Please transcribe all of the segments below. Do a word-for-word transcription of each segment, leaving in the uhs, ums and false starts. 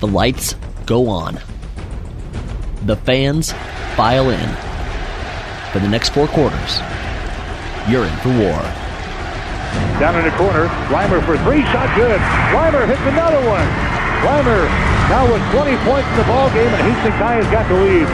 The lights go on. The fans file in. For the next four quarters, you're in for war. Down in the corner, Reimer for three, shot good. Reimer hits another one. Reimer now with twenty points in the ball game, and Hastings High has got the lead.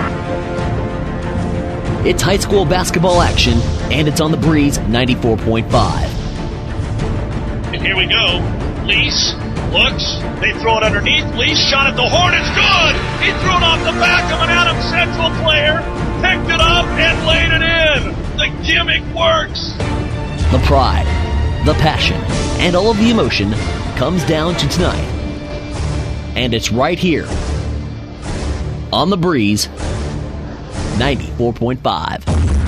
It's high school basketball action, and it's on the Breeze ninety-four point five. And here we go. Lease looks. They throw it underneath. Lease shot at the horn. It's good. He threw it off the back of an Adams Central player, picked it up, and laid it in. The gimmick works. The pride, the passion, and all of the emotion comes down to tonight. And it's right here on the Breeze ninety-four point five.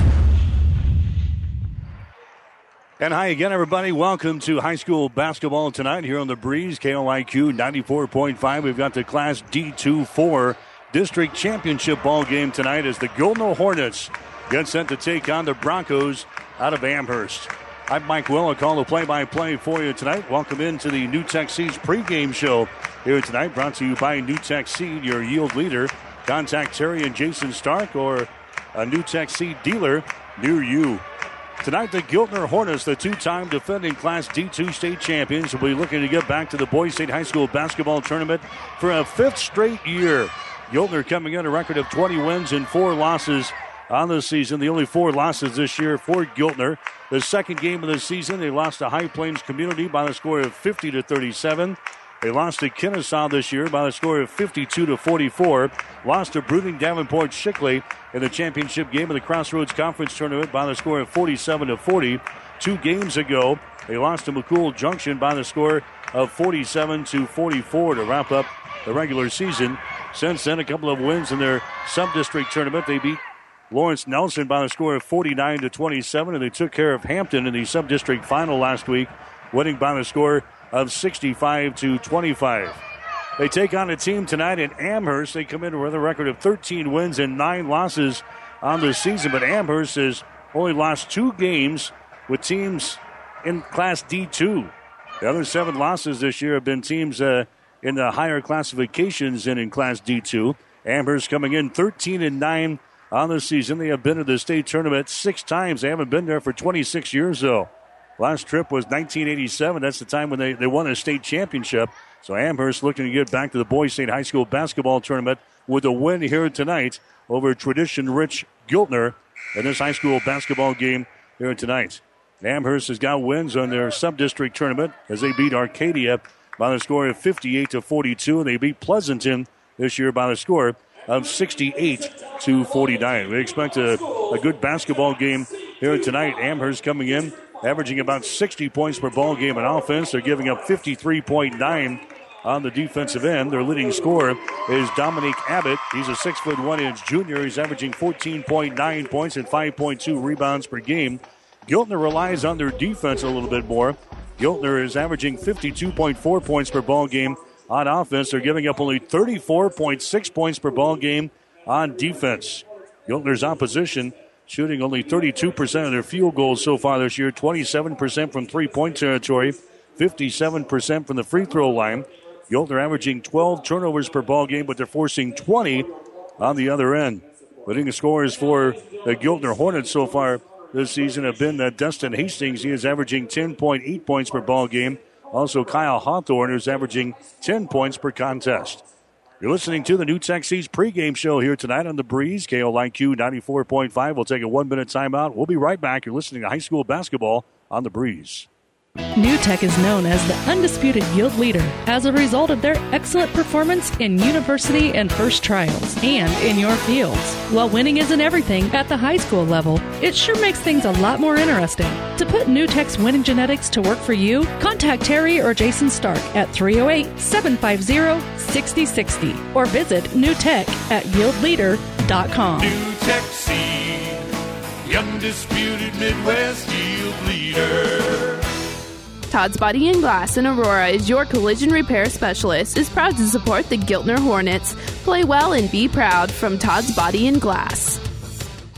And hi again, everybody. Welcome to high school basketball tonight here on the Breeze, K L I Q ninety-four point five. We've got the Class D two four District Championship ball game tonight as the Giltner Hornets get set to take on the Broncos out of Amherst. I'm Mike Will. I'll call the play-by-play for you tonight. Welcome into the New Tech Seeds pregame show here tonight, brought to you by New Tech Seed, your yield leader. Contact Terry and Jason Stark or a New Tech Seed dealer near you. Tonight, the Giltner Hornets, the two-time defending Class D two state champions, will be looking to get back to the Boys State High School basketball tournament for a fifth straight year. Giltner coming in a record of twenty wins and four losses on the season. The only four losses this year for Giltner. The second game of the season, they lost to High Plains Community by the score of fifty to thirty-seven. They lost to Kennesaw this year by the score of fifty-two to forty-four. Lost to Bruning Davenport Shickley in the championship game of the Crossroads Conference Tournament by the score of forty-seven to forty. Two games ago, they lost to McCool Junction by the score of forty-seven to forty-four to wrap up the regular season. Since then, a couple of wins in their sub-district tournament. They beat Lawrence Nelson by the score of forty-nine to twenty-seven, and they took care of Hampton in the sub-district final last week, winning by the score of sixty-five to twenty-five. They take on a team tonight in Amherst. They come in with a record of thirteen wins and nine losses on the season, but Amherst has only lost two games with teams in Class D two. The other seven losses this year have been teams uh, in the higher classifications and in Class D two. Amherst coming in thirteen and nine on the season. They have been to the state tournament six times. They haven't been there for twenty-six years, though. Last trip was nineteen eighty-seven. That's the time when they, they won a state championship. So Amherst looking to get back to the Boys State High School basketball tournament with a win here tonight over tradition-rich Giltner in this high school basketball game here tonight. Amherst has got wins on their sub-district tournament as they beat Arcadia by the score of fifty-eight to forty-two, and they beat Pleasanton this year by the score of sixty-eight to forty-nine. We expect a, a good basketball game here tonight. Amherst coming in, averaging about sixty points per ball game in offense. They're giving up fifty-three point nine on the defensive end. Their leading scorer is Dominique Abbott. He's a six foot one inch junior. He's averaging fourteen point nine points and five point two rebounds per game. Giltner relies on their defense a little bit more. Giltner is averaging fifty-two point four points per ball game on offense. They're giving up only thirty-four point six points per ball game on defense. Giltner's opposition shooting only thirty-two percent of their field goals so far this year, twenty-seven percent from three-point territory, fifty-seven percent from the free throw line. Giltner averaging twelve turnovers per ball game, but they're forcing twenty on the other end. Leading scorers for the Giltner Hornets so far this season have been uh, Dustin Hastings. He is averaging ten point eight points per ball game. Also, Kyle Hawthorne, who's averaging ten points per contest. You're listening to the New Tech Seeds pregame show here tonight on The Breeze, K L I Q ninety-four point five. We'll take a one-minute timeout. We'll be right back. You're listening to high school basketball on The Breeze. New Tech is known as the undisputed yield leader as a result of their excellent performance in university and first trials and in your fields. While winning isn't everything at the high school level, it sure makes things a lot more interesting. To put New Tech's winning genetics to work for you, contact Terry or Jason Stark at three oh eight, seven five zero, six oh six oh or visit New Tech at yield leader dot com. New Tech Seed, the undisputed Midwest yield leader. Todd's Body and Glass in Aurora is your collision repair specialist, is proud to support the Giltner Hornets. Play well and be proud from Todd's Body and Glass.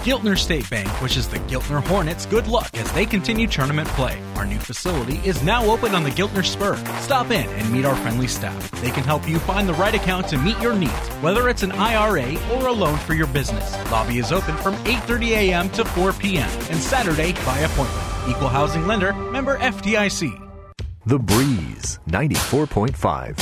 Giltner State Bank wishes the Giltner Hornets good luck as they continue tournament play. Our new facility is now open on the Giltner Spur. Stop in and meet our friendly staff. They can help you find the right account to meet your needs, whether it's an I R A or a loan for your business. Lobby is open from eight thirty a.m. to four p.m. and Saturday by appointment. Equal housing lender, member F D I C. The Breeze, ninety-four point five.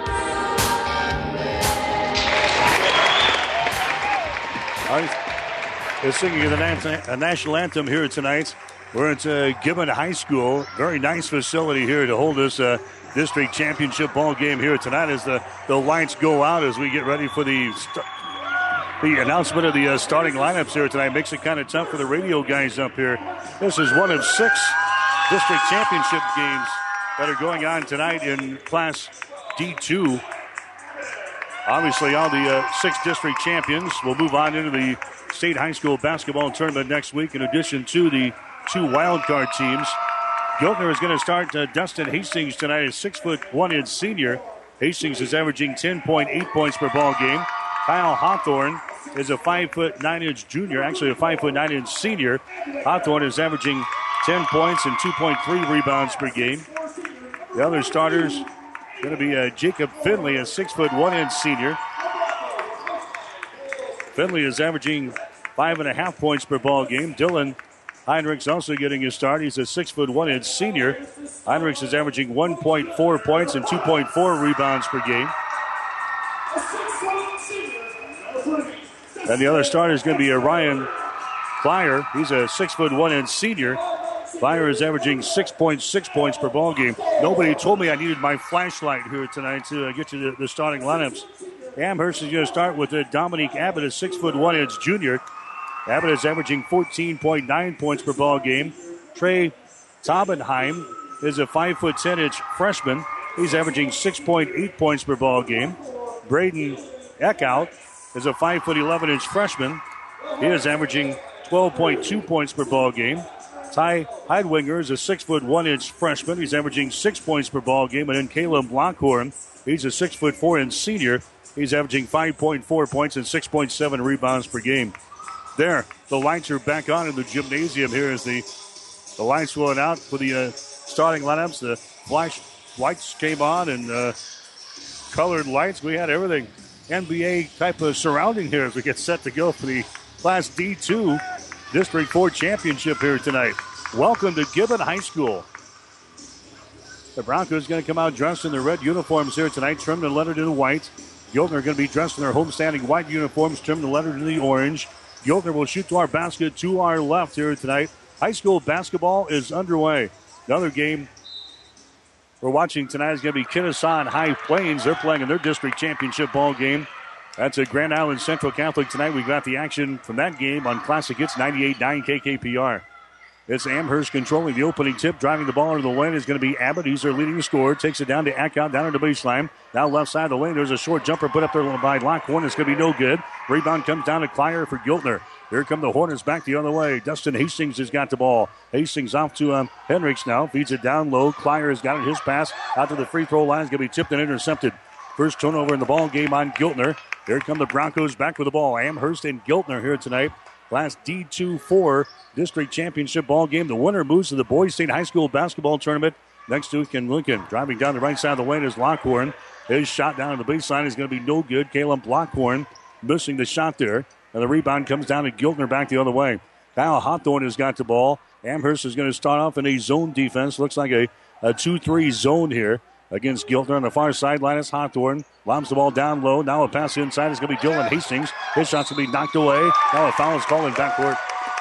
They're singing the national anthem here tonight. We're at uh, Gibbon High School. Very nice facility here to hold this uh, district championship ball game here tonight as the, the lights go out as we get ready for the st- the announcement of the uh, starting lineups here tonight. Makes it kind of tough for the radio guys up here. This is one of six district championship games that are going on tonight in Class D two. Obviously, all the uh, six district champions will move on into the state high school basketball tournament next week, in addition to the two wild card teams. Giltner is going to start uh, Dustin Hastings tonight, a six foot one inch senior. Hastings is averaging ten point eight points per ball game. Kyle Hawthorne is a five foot nine inch junior, actually a five foot nine inch senior. Hawthorne is averaging ten points and two point three rebounds per game. The other starters going to be uh, Jacob Finley, a six foot one inch senior. Finley is averaging five and a half points per ball game. Dylan Heinrichs also getting his start. He's a six foot one inch senior. Heinrichs is averaging one point four points and two point four rebounds per game. And the other starter is going to be a Ryan Flyer. He's a six foot one inch senior. Flyer is averaging six point six points per ball game. Nobody told me I needed my flashlight here tonight to uh, get you the, the starting lineups. Amherst is going to start with uh, Dominique Abbott, a six foot one inch junior. Abbott is averaging fourteen point nine points per ball game. Trey Taubenheim is a five foot ten inch freshman. He's averaging six point eight points per ball game. Braden Eckhout is a five foot eleven inch freshman. He is averaging twelve point two points per ball game. Ty Heidwinger is a six foot one inch freshman. He's averaging six points per ball game. And then Caleb Blockhorn, he's a six foot four inch senior. He's averaging five point four points and six point seven rebounds per game. There, the lights are back on in the gymnasium here as the, the lights went out for the uh, starting lineups. The flash lights came on and uh, colored lights. We had everything N B A type of surrounding here as we get set to go for the Class D two District four championship here tonight. Welcome to Gibbon High School. The Broncos going to come out dressed in their red uniforms here tonight, trimmed and lettered in white. Giltner going to be dressed in their homestanding white uniforms, trimmed and lettered in the orange. Giltner will shoot to our basket to our left here tonight. High school basketball is underway. Another game we're watching tonight is going to be Kennesaw and High Plains. They're playing in their district championship ball game. That's at Grand Island Central Catholic tonight. We've got the action from that game on Classic Hits ninety-eight point nine K K P R. It's Amherst controlling the opening tip. Driving the ball into the lane is going to be Abbott. He's their leading scorer. Takes it down to Eckhout, down into the baseline. Now left side of the lane. There's a short jumper put up there by Lockhorn. It's going to be no good. Rebound comes down to Clyer for Giltner. Here come the Hornets back the other way. Dustin Hastings has got the ball. Hastings off to um, Henrichs now. Feeds it down low. Clyer has got it. His pass out to the free throw line is going to be tipped and intercepted. First turnover in the ball game on Giltner. Here come the Broncos back with the ball. Amherst and Giltner here tonight. Class D two four District Championship ball game. The winner moves to the Boys State High School basketball tournament next to Ken Lincoln. Driving down the right side of the lane is Lockhorn. His shot down on the baseline is going to be no good. Caleb Lockhorn missing the shot there. And the rebound comes down to Giltner back the other way. Kyle Hawthorne has got the ball. Amherst is going to start off in a zone defense. Looks like a, a two three zone here against Giltner. On the far sideline is Hawthorne. Lobs the ball down low. Now a pass inside is going to be Dylan Hastings. His shot's going to be knocked away. Now a foul is called in backcourt.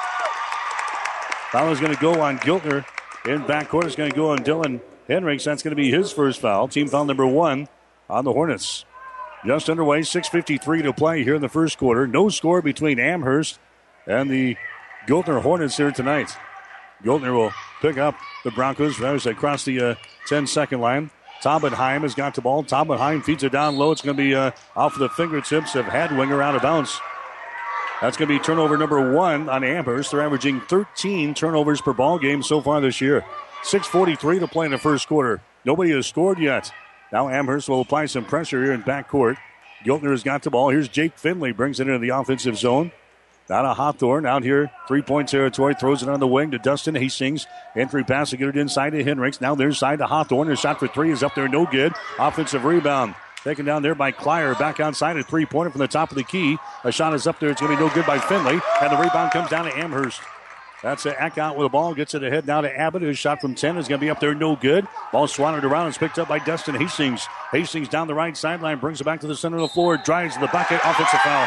Foul is going to go on Giltner. In backcourt is going to go on Dylan Henrichs. That's going to be his first foul. Team foul number one on the Hornets. Just underway, six fifty-three to play here in the first quarter. No score between Amherst and the Giltner Hornets here tonight. Giltner will pick up the Broncos as they cross the uh, ten-second line. Taubenheim has got the ball. Taubenheim feeds it down low. It's going to be uh, off of the fingertips of Hadwinger out of bounds. That's going to be turnover number one on Amherst. They're averaging thirteen turnovers per ball game so far this year. six forty-three to play in the first quarter. Nobody has scored yet. Now Amherst will apply some pressure here in backcourt. Giltner has got the ball. Here's Jake Finley. Brings it into the offensive zone. Down to Hawthorne out here, three-point territory, throws it on the wing to Dustin Hastings. Entry pass to get it inside to Hendricks. Now their side to Hawthorne. Their shot for three is up there, no good. Offensive rebound taken down there by Clyer. Back outside, a three-pointer from the top of the key. A shot is up there. It's going to be no good by Finley. And the rebound comes down to Amherst. That's an Eck out with the ball. Gets it ahead now to Abbott. His shot from ten is going to be up there, no good. Ball swatted around and picked up by Dustin Hastings. Hastings down the right sideline, brings it back to the center of the floor, drives to the bucket, offensive foul.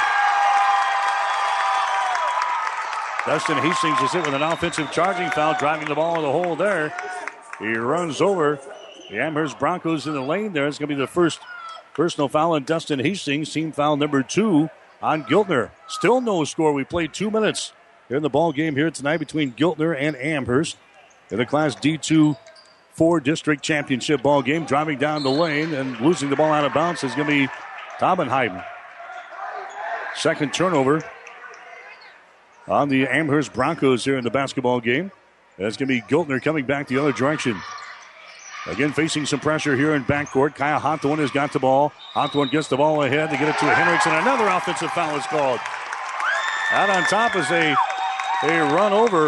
Dustin Hastings is hit with an offensive charging foul, driving the ball in the hole there. He runs over the Amherst Broncos in the lane there. It's going to be the first personal foul on Dustin Hastings. Team foul number two on Giltner. Still no score. We played two minutes here in the ball game here tonight between Giltner and Amherst in the Class D two four District Championship ball game. Driving down the lane and losing the ball out of bounds is going to be Taubenheim. Second turnover on the Amherst Broncos here in the basketball game. That's going to be Giltner coming back the other direction. Again, facing some pressure here in backcourt. Kyle Hawthorne has got the ball. Hawthorne gets the ball ahead to get it to Hendricks, and another offensive foul is called. Out on top is a, a run over.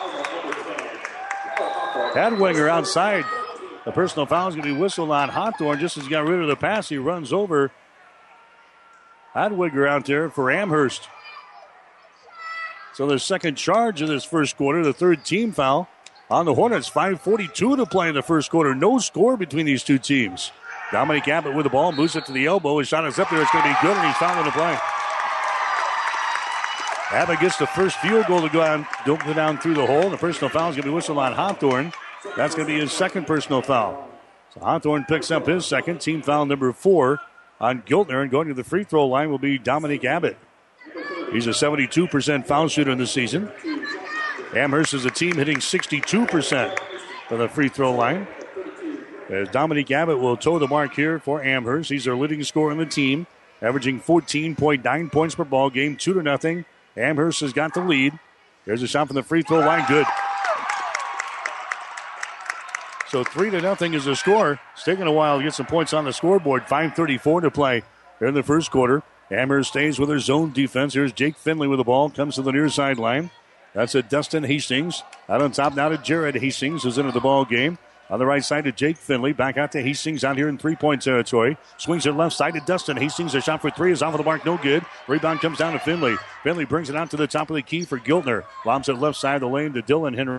Hadwiger outside. The personal foul is going to be whistled on Hawthorne just as he got rid of the pass. He runs over Hadwiger out there for Amherst. So the second charge of this first quarter, the third team foul on the Hornets. five forty-two to play in the first quarter. No score between these two teams. Dominic Abbott with the ball, moves it to the elbow. His shot is up there. It's going to be good, and he's fouling the play. Abbott gets the first field goal to go down, don't go down through the hole. The personal foul is going to be whistled on Hawthorne. That's going to be his second personal foul. So Hawthorne picks up his second. Team foul number four on Giltner, and going to the free throw line will be Dominic Abbott. He's a seventy-two percent foul shooter in the season. Amherst is a team hitting sixty-two percent for the free throw line. As Dominic Abbott will toe the mark here for Amherst. He's their leading scorer in the team, averaging fourteen point nine points per ball game, two to nothing. Amherst has got the lead. There's a shot from the free throw line, good. So three to nothing is the score. It's taking a while to get some points on the scoreboard. five thirty-four to play here in the first quarter. Amherst stays with their zone defense. Here's Jake Finley with the ball. Comes to the near sideline. That's a Dustin Hastings. Out on top now to Jared Hastings, who's into the ball game. On the right side to Jake Finley. Back out to Hastings out here in three-point territory. Swings it left side to Dustin Hastings. A shot for three is off of the mark. No good. Rebound comes down to Finley. Finley brings it out to the top of the key for Giltner. Lobs it left side of the lane to Dylan Henry.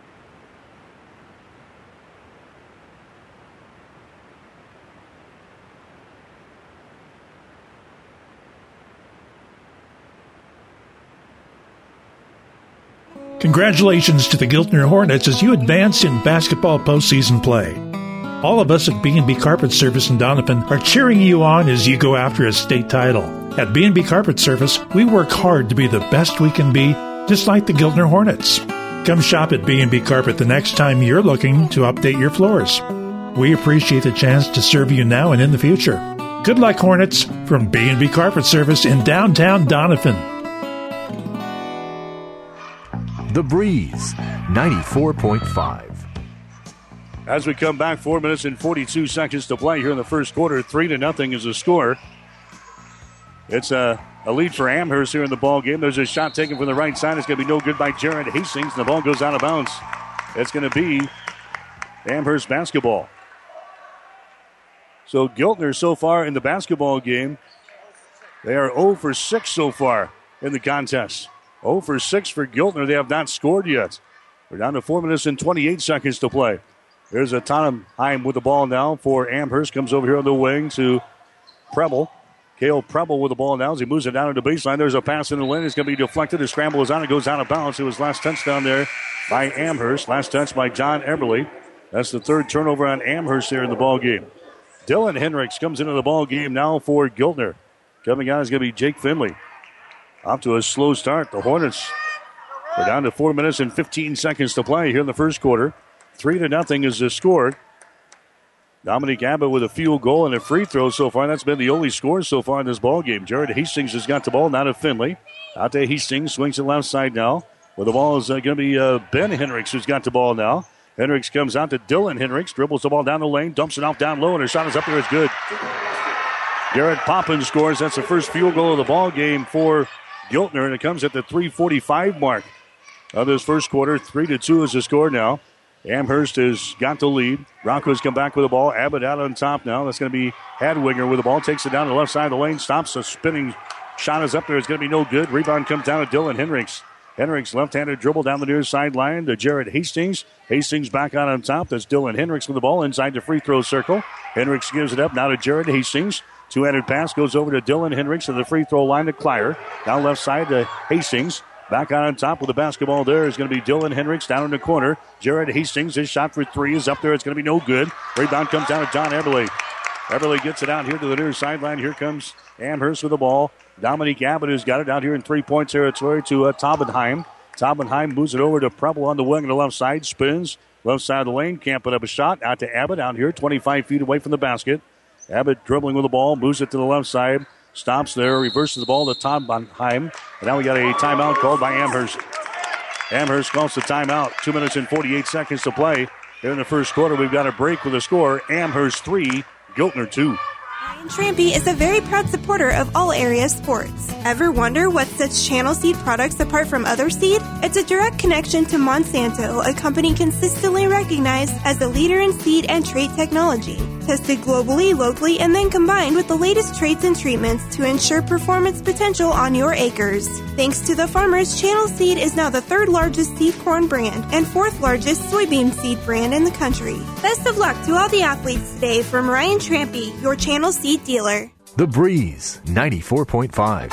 Congratulations to the Giltner Hornets as you advance in basketball postseason play. All of us at B and B Carpet Service in Donovan are cheering you on as you go after a state title. At B and B Carpet Service, we work hard to be the best we can be, just like the Giltner Hornets. Come shop at B and B Carpet the next time you're looking to update your floors. We appreciate the chance to serve you now and in the future. Good luck, Hornets, from B and B Carpet Service in downtown Donovan. The Breeze, ninety-four point five. As we come back, four minutes and forty-two seconds to play here in the first quarter. Three to nothing is the score. It's a, a lead for Amherst here in the ball game. There's a shot taken from the right side. It's going to be no good by Jared Hastings. The ball goes out of bounds. It's going to be Amherst basketball. So Giltner so far in the basketball game, they are zero for six so far in the contest. zero for six for Giltner. They have not scored yet. We're down to four minutes and twenty-eight seconds to play. There's a Tannenheim with the ball now for Amherst. Comes over here on the wing to Preble. Cale Preble with the ball now as he moves it down into baseline. There's a pass in the lane. It's going to be deflected. The scramble is on. It goes out of bounds. It was last touchdown there by Amherst. Last touch by John Eberle. That's the third turnover on Amherst here in the ball game. Dylan Hendricks comes into the ball game now for Giltner. Coming out is going to be Jake Finley. Off to a slow start. The Hornets are down to four minutes and fifteen seconds to play here in the first quarter. Three to nothing is the score. Dominic Abbott with a field goal and a free throw so far. That's been the only score so far in this ball game. Jared Hastings has got the ball, now to Finley. Out to Hastings, swings it left side now. Well, the ball is uh, going to be uh, Ben Hendricks who's got the ball now. Hendricks comes out to Dylan Hendricks, dribbles the ball down the lane, dumps it off down low, and her shot is up there. It's good. Garrett Poppins scores. That's the first field goal of the ball game for Giltner, and it comes at the three forty-five mark of this first quarter. Three to two is the score now. Amherst has got the lead. Broncos come back with the ball. Abbott out on top now. That's going to be Hadwiger with the ball. Takes it down to the left side of the lane. Stops. A spinning shot is up there. It's going to be no good. Rebound comes down to Dylan Hendricks. Hendricks left-handed dribble down the near sideline to Jared Hastings. Hastings back out on top. That's Dylan Hendricks with the ball inside the free throw circle. Hendricks gives it up now to Jared Hastings. Two-handed pass goes over to Dylan Hendricks to the free throw line to Clyer. Down left side to Hastings. Back out on top with the basketball there is going to be Dylan Hendricks down in the corner. Jared Hastings, his shot for three is up there. It's going to be no good. Rebound comes down to John Eberle. Eberle gets it out here to the near sideline. Here comes Amherst with the ball. Dominique Abbott has got it out here in three-point territory to uh, Taubenheim. Taubenheim moves it over to Preble on the wing on the left side. Spins. Left side of the lane. Can't put up a shot. Out to Abbott out here twenty-five feet away from the basket. Abbott dribbling with the ball. Moves it to the left side. Stops there, reverses the ball to Taubenheim. And now we got a timeout called by Amherst. Amherst calls the timeout. Two minutes and forty-eight seconds to play. Here in the first quarter, we've got a break with a score. Amherst three, Giltner two. Ryan Trampy is a very proud supporter of all area sports. Ever wonder what sets Channel Seed products apart from other seed? It's a direct connection to Monsanto, a company consistently recognized as a leader in seed and trait technology. Tested globally, locally, and then combined with the latest traits and treatments to ensure performance potential on your acres. Thanks to the farmers, Channel Seed is now the third largest seed corn brand and fourth largest soybean seed brand in the country. Best of luck to all the athletes today from Ryan Trampy, your Channel Seed dealer. The Breeze, ninety-four point five.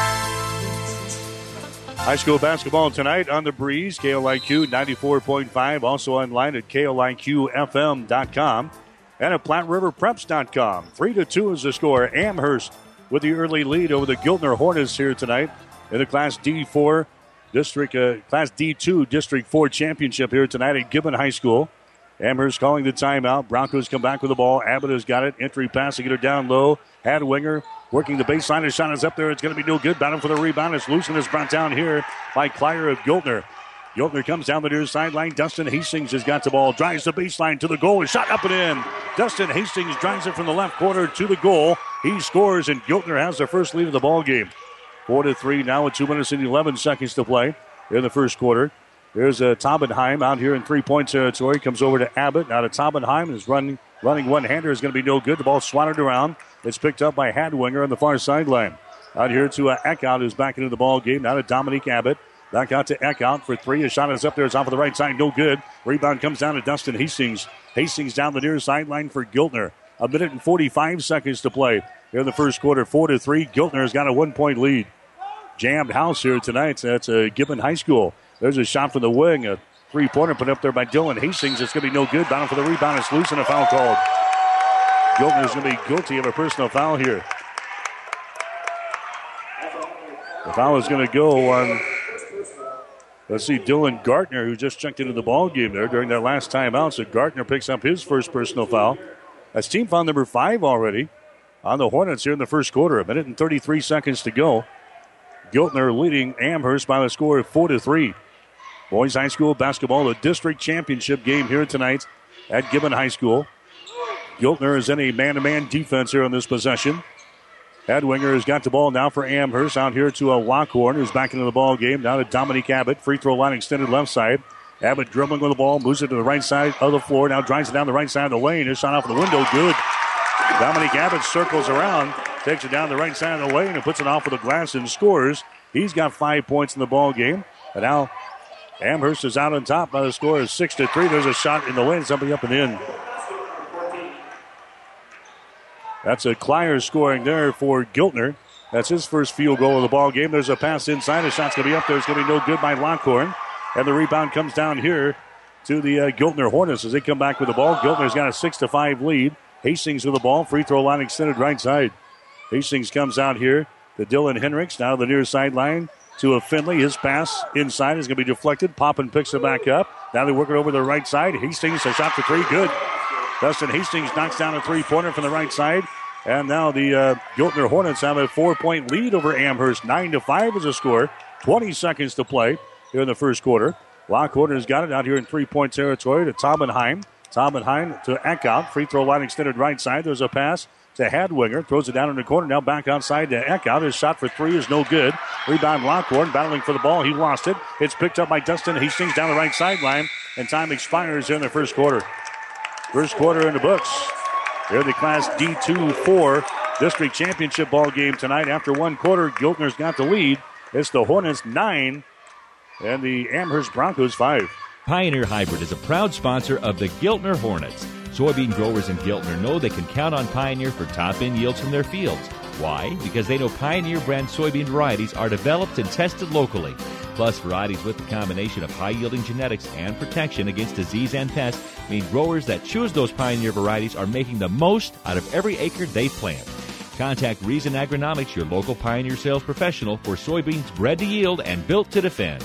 High school basketball tonight on The Breeze, K L I Q ninety-four point five, also online at K L I Q F M dot com. And at Platte River Preps dot com. Three to two is the score. Amherst with the early lead over the Giltner Hornets here tonight in the Class D four District, uh, Class D two District four Championship here tonight at Gibbon High School. Amherst calling the timeout. Broncos come back with the ball. Abbott has got it. Entry pass to get her down low. Hadwiger working the baseline. His shot is up there. It's going to be no good. Battle for the rebound. It's loose and it's brought down here by Clyer of Giltner. Giltner comes down the near sideline. Dustin Hastings has got the ball. Drives the baseline to the goal. And shot up and in. Dustin Hastings drives it from the left corner to the goal. He scores, and Giltner has the first lead of the ball game. Four to three now with two minutes and eleven seconds to play in the first quarter. There's a Taubenheim out here in three-point territory. Comes over to Abbott. Now to Taubenheim. Is running, running one-hander is going to be no good. The ball swatted around. It's picked up by Hadwiger on the far sideline. Out here to uh, Eckhout, who's back into the ball game. Now to Dominique Abbott. Back out to Eckhout for three. His shot is up there. It's off of the right side. No good. Rebound comes down to Dustin Hastings. Hastings down the near sideline for Giltner. A minute and forty-five seconds to play here in the first quarter. Four to three. Giltner has got a one-point lead. Jammed house here tonight. That's uh, Gibbon High School. There's a shot from the wing. A three-pointer put up there by Dylan Hastings. It's going to be no good. Bound for the rebound. It's loose and a foul called. Giltner is going to be guilty of a personal foul here. The foul is going to go on... Let's see, Dylan Gartner, who just checked into the ball game there during that last timeout. So Gartner picks up his first personal foul. That's team foul number five already on the Hornets here in the first quarter. A minute and thirty-three seconds to go. Giltner leading Amherst by the score of four to three. Boys High School basketball, the district championship game here tonight at Gibbon High School. Giltner is in a man-to-man defense here on this possession. Hadwiger has got the ball now for Amherst. Out here to a Lockhorn, who's back into the ball game. Now to Dominique Abbott. Free throw line extended left side. Abbott dribbling with the ball. Moves it to the right side of the floor. Now drives it down the right side of the lane. His shot off the window. Good. Dominique Abbott circles around. Takes it down the right side of the lane and puts it off with the glass and scores. He's got five points in the ball game. And now Amherst is out on top by the score of six to three. There's a shot in the lane. Somebody up and in. That's a Clyer scoring there for Giltner. That's his first field goal of the ball game. There's a pass inside. The shot's going to be up there. It's going to be no good by Lockhorn. And the rebound comes down here to the uh, Giltner Hornets as they come back with the ball. Giltner's got a six to five lead. Hastings with the ball. Free throw line extended right side. Hastings comes out here to Dylan Hendricks. Now to the near sideline to a Finley. His pass inside is going to be deflected. Poppin picks it back up. Now they work it over the right side. Hastings, a shot for three. Good. Dustin Hastings knocks down a three-pointer from the right side. And now the uh, Giltner Hornets have a four-point lead over Amherst. Nine to five is the score. twenty seconds to play here in the first quarter. Lockhorn has got it out here in three-point territory to Taubenheim. Taubenheim to Eckhout. Free throw line extended right side. There's a pass to Hadwinger. Throws it down in the corner. Now back outside to Eckhout. His shot for three is no good. Rebound Lockhorn battling for the ball. He lost it. It's picked up by Dustin Hastings down the right sideline. And time expires in the first quarter. First quarter in the books. They're the Class D two four district championship ball game tonight. After one quarter, Giltner's got the lead. It's the Hornets nine and the Amherst Broncos five. Pioneer Hybrid is a proud sponsor of the Giltner Hornets. Soybean growers in Giltner know they can count on Pioneer for top-end yields from their fields. Why? Because they know Pioneer brand soybean varieties are developed and tested locally. Plus, varieties with the combination of high-yielding genetics and protection against disease and pests mean growers that choose those Pioneer varieties are making the most out of every acre they plant. Contact Reason Agronomics, your local Pioneer sales professional, for soybeans bred to yield and built to defend.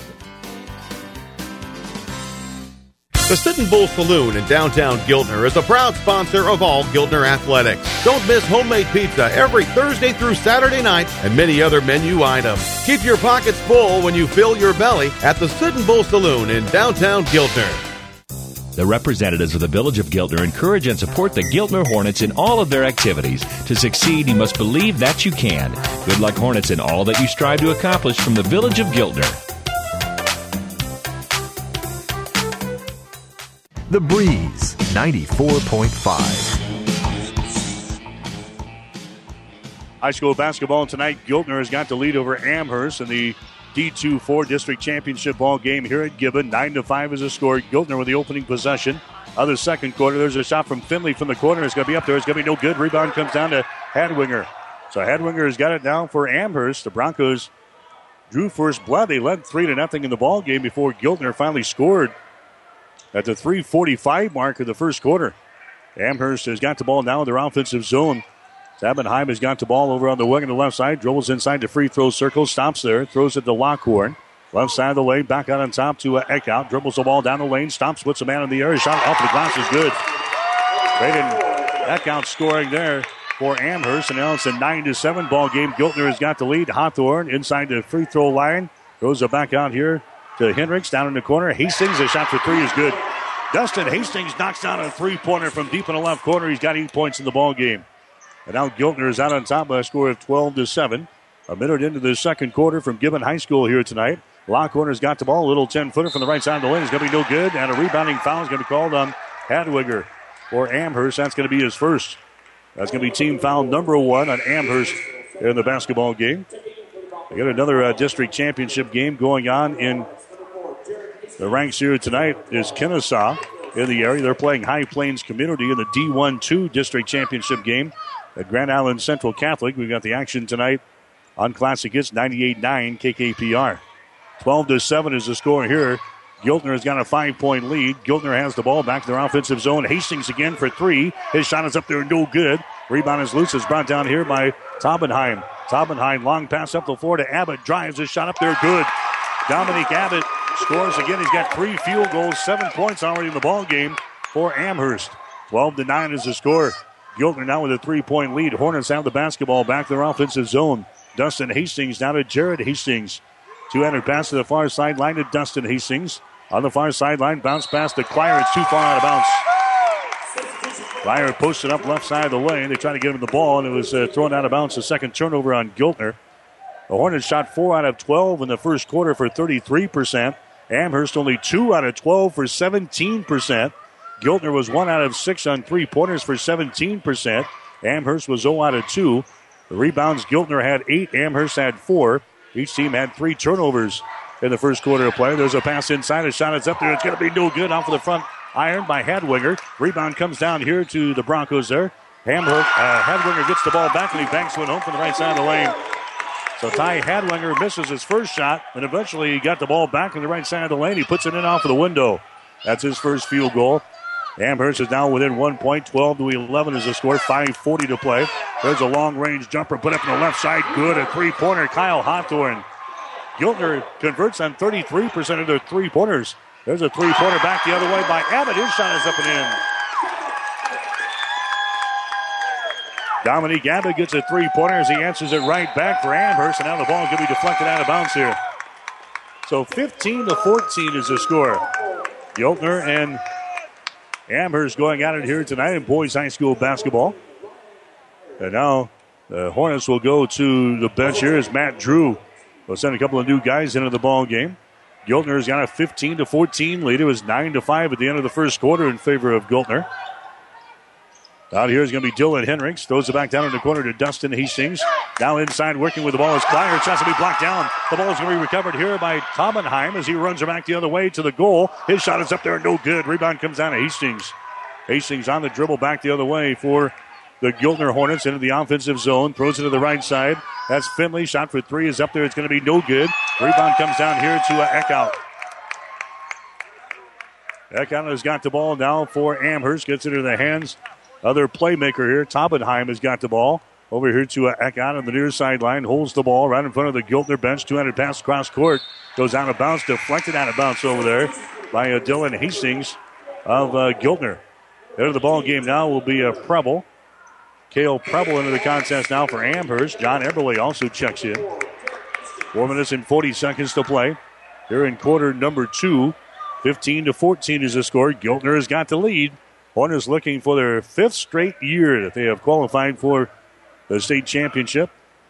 The Sitting Bull Saloon in downtown Giltner is a proud sponsor of all Giltner athletics. Don't miss homemade pizza every Thursday through Saturday night and many other menu items. Keep your pockets full when you fill your belly at the Sitting Bull Saloon in downtown Giltner. The representatives of the Village of Giltner encourage and support the Giltner Hornets in all of their activities. To succeed, you must believe that you can. Good luck, Hornets, in all that you strive to accomplish from the Village of Giltner. The Breeze, ninety-four point five. High school basketball tonight. Giltner has got the lead over Amherst in the D two four district championship ball game here at Gibbon. nine to five is the score. Giltner with the opening possession of the second quarter. There's a shot from Finley from the corner. It's going to be up there. It's going to be no good. Rebound comes down to Hadwinger. So Hadwinger has got it down for Amherst. The Broncos drew first blood. They led three to nothing in the ball game before Giltner finally scored at the three forty-five mark of the first quarter. Amherst has got the ball now in their offensive zone. Sabenheim has got the ball over on the wing on the left side. Dribbles inside the free throw circle. Stops there. Throws it to Lockhorn. Left side of the lane. Back out on top to uh, Eckhout. Dribbles the ball down the lane. Stops. Puts a man in the air. Shot off the glass is good. Braden Eckhout scoring there for Amherst. And now it's a nine to seven ball game. Giltner has got the lead. Hawthorne inside the free throw line. Throws it back out here to Hendricks down in the corner. Hastings, a shot for three is good. Dustin Hastings knocks down a three-pointer from deep in the left corner. He's got eight points in the ball game. And now Giltner is out on top by a score of twelve to seven. A minute into the second quarter from Gibbon High School here tonight. Lockhorner's got the ball. A little ten-footer from the right side of the lane. It's going to be no good. And a rebounding foul is going to be called on Hadwiger for Amherst. That's going to be his first. That's going to be team foul number one on Amherst in the basketball game. We got another uh, district championship game going on in the ranks here tonight. Is Kennesaw in the area. They're playing High Plains Community in the D one two district championship game at Grand Island Central Catholic. We've got the action tonight on Classic Hits ninety-eight nine K K P R. twelve to seven is the score here. Giltner has got a five-point lead. Giltner has the ball back to their offensive zone. Hastings again for three. His shot is up there, no good. Rebound is loose. It's brought down here by Taubenheim. Taubenheim, long pass up the floor to Abbott. Drives his shot up there, good. Dominic Abbott scores again. He's got three field goals, seven points already in the ball game for Amherst. twelve to nine is the score. Giltner now with a three-point lead. Hornets have the basketball back to their offensive zone. Dustin Hastings down to Jared Hastings. Two-handed pass to the far sideline to Dustin Hastings. On the far sideline, bounce pass to Cryer. It's too far out of bounds. Cryer posted up left side of the lane. They tried to get him the ball, and it was uh, thrown out of bounds. A second turnover on Giltner. The Hornets shot four out of twelve in the first quarter for thirty-three percent. Amherst only two out of twelve for seventeen percent. Giltner was one out of six on three-pointers for seventeen percent. Amherst was zero out of two. The rebounds, Giltner had eight. Amherst had four. Each team had three turnovers in the first quarter of play. There's a pass inside. A shot is up there. It's going to be no good. Off of the front iron by Hadwinger. Rebound comes down here to the Broncos there. Hamburg, uh, Hadwinger gets the ball back, and he banks one home from the right side of the lane. So Ty Hadwinger misses his first shot, and eventually he got the ball back on the right side of the lane. He puts it in off of the window. That's his first field goal. Amherst is now within one point. twelve to eleven is the score. five forty to play. There's a long-range jumper put up on the left side. Good. A three-pointer. Kyle Hawthorne. Giltner converts on thirty-three percent of their three-pointers. There's a three-pointer back the other way by Abbott. His shot is up and in. Dominique Abbott gets a three-pointer as he answers it right back for Amherst. And now the ball is going to be deflected out of bounds here. So fifteen to fourteen is the score. Giltner and Amherst going at it here tonight in boys high school basketball. And now the Hornets will go to the bench here as Matt Drew will send a couple of new guys into the ball game. Giltner's got a fifteen to fourteen lead. It was nine to five at the end of the first quarter in favor of Giltner. Out here is going to be Dylan Hendricks. Throws it back down in the corner to Dustin Hastings. Now inside working with the ball is Kleiner. Tries to be blocked down. The ball is going to be recovered here by Taubenheim as he runs her back the other way to the goal. His shot is up there, no good. Rebound comes down to Hastings. Hastings on the dribble back the other way for the Giltner Hornets into the offensive zone. Throws it to the right side. That's Finley. Shot for three is up there. It's going to be no good. Rebound comes down here to uh, Eckhout. Eckhout has got the ball now for Amherst. Gets it into the hands. Other playmaker here, Taubenheim has got the ball. Over here to uh, Eckhout on the near sideline. Holds the ball right in front of the Giltner bench. two-handed pass cross court. Goes out of bounds. Deflected out of bounds over there by uh, Dylan Hastings of uh, Giltner. Into the ball game now will be a Preble. Cale Preble into the contest now for Amherst. John Eberle also checks in. Four minutes and forty seconds to play. Here in quarter number two. fifteen to fourteen is the score. Giltner has got the lead. Hornets looking for their fifth straight year that they have qualified for the state championship.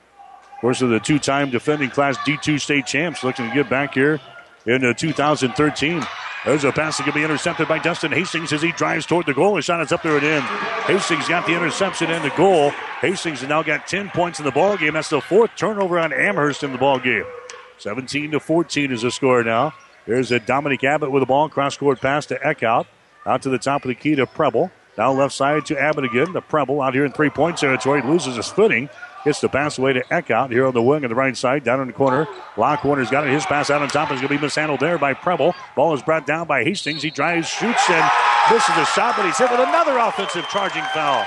Of course, they're the two-time defending Class D two state champs, looking to get back here in uh, two thousand thirteen. There's a pass that can be intercepted by Dustin Hastings as he drives toward the goal. His shot is up there and in. Hastings got the interception and the goal. Hastings has now got ten points in the ball game. That's the fourth turnover on Amherst in the ball game. seventeen to fourteen is the score now. There's a Dominic Abbott with the ball. Cross-court pass to Eckhout. Out to the top of the key to Preble. Now left side to Abbott again. The Preble out here in three-point territory. Loses his footing. Gets the pass away to Eckhout here on the wing on the right side. Down in the corner. Lockhorner's got it. His pass out on top is going to be mishandled there by Preble. Ball is brought down by Hastings. He drives, shoots, and misses a shot, but he's hit with another offensive charging foul.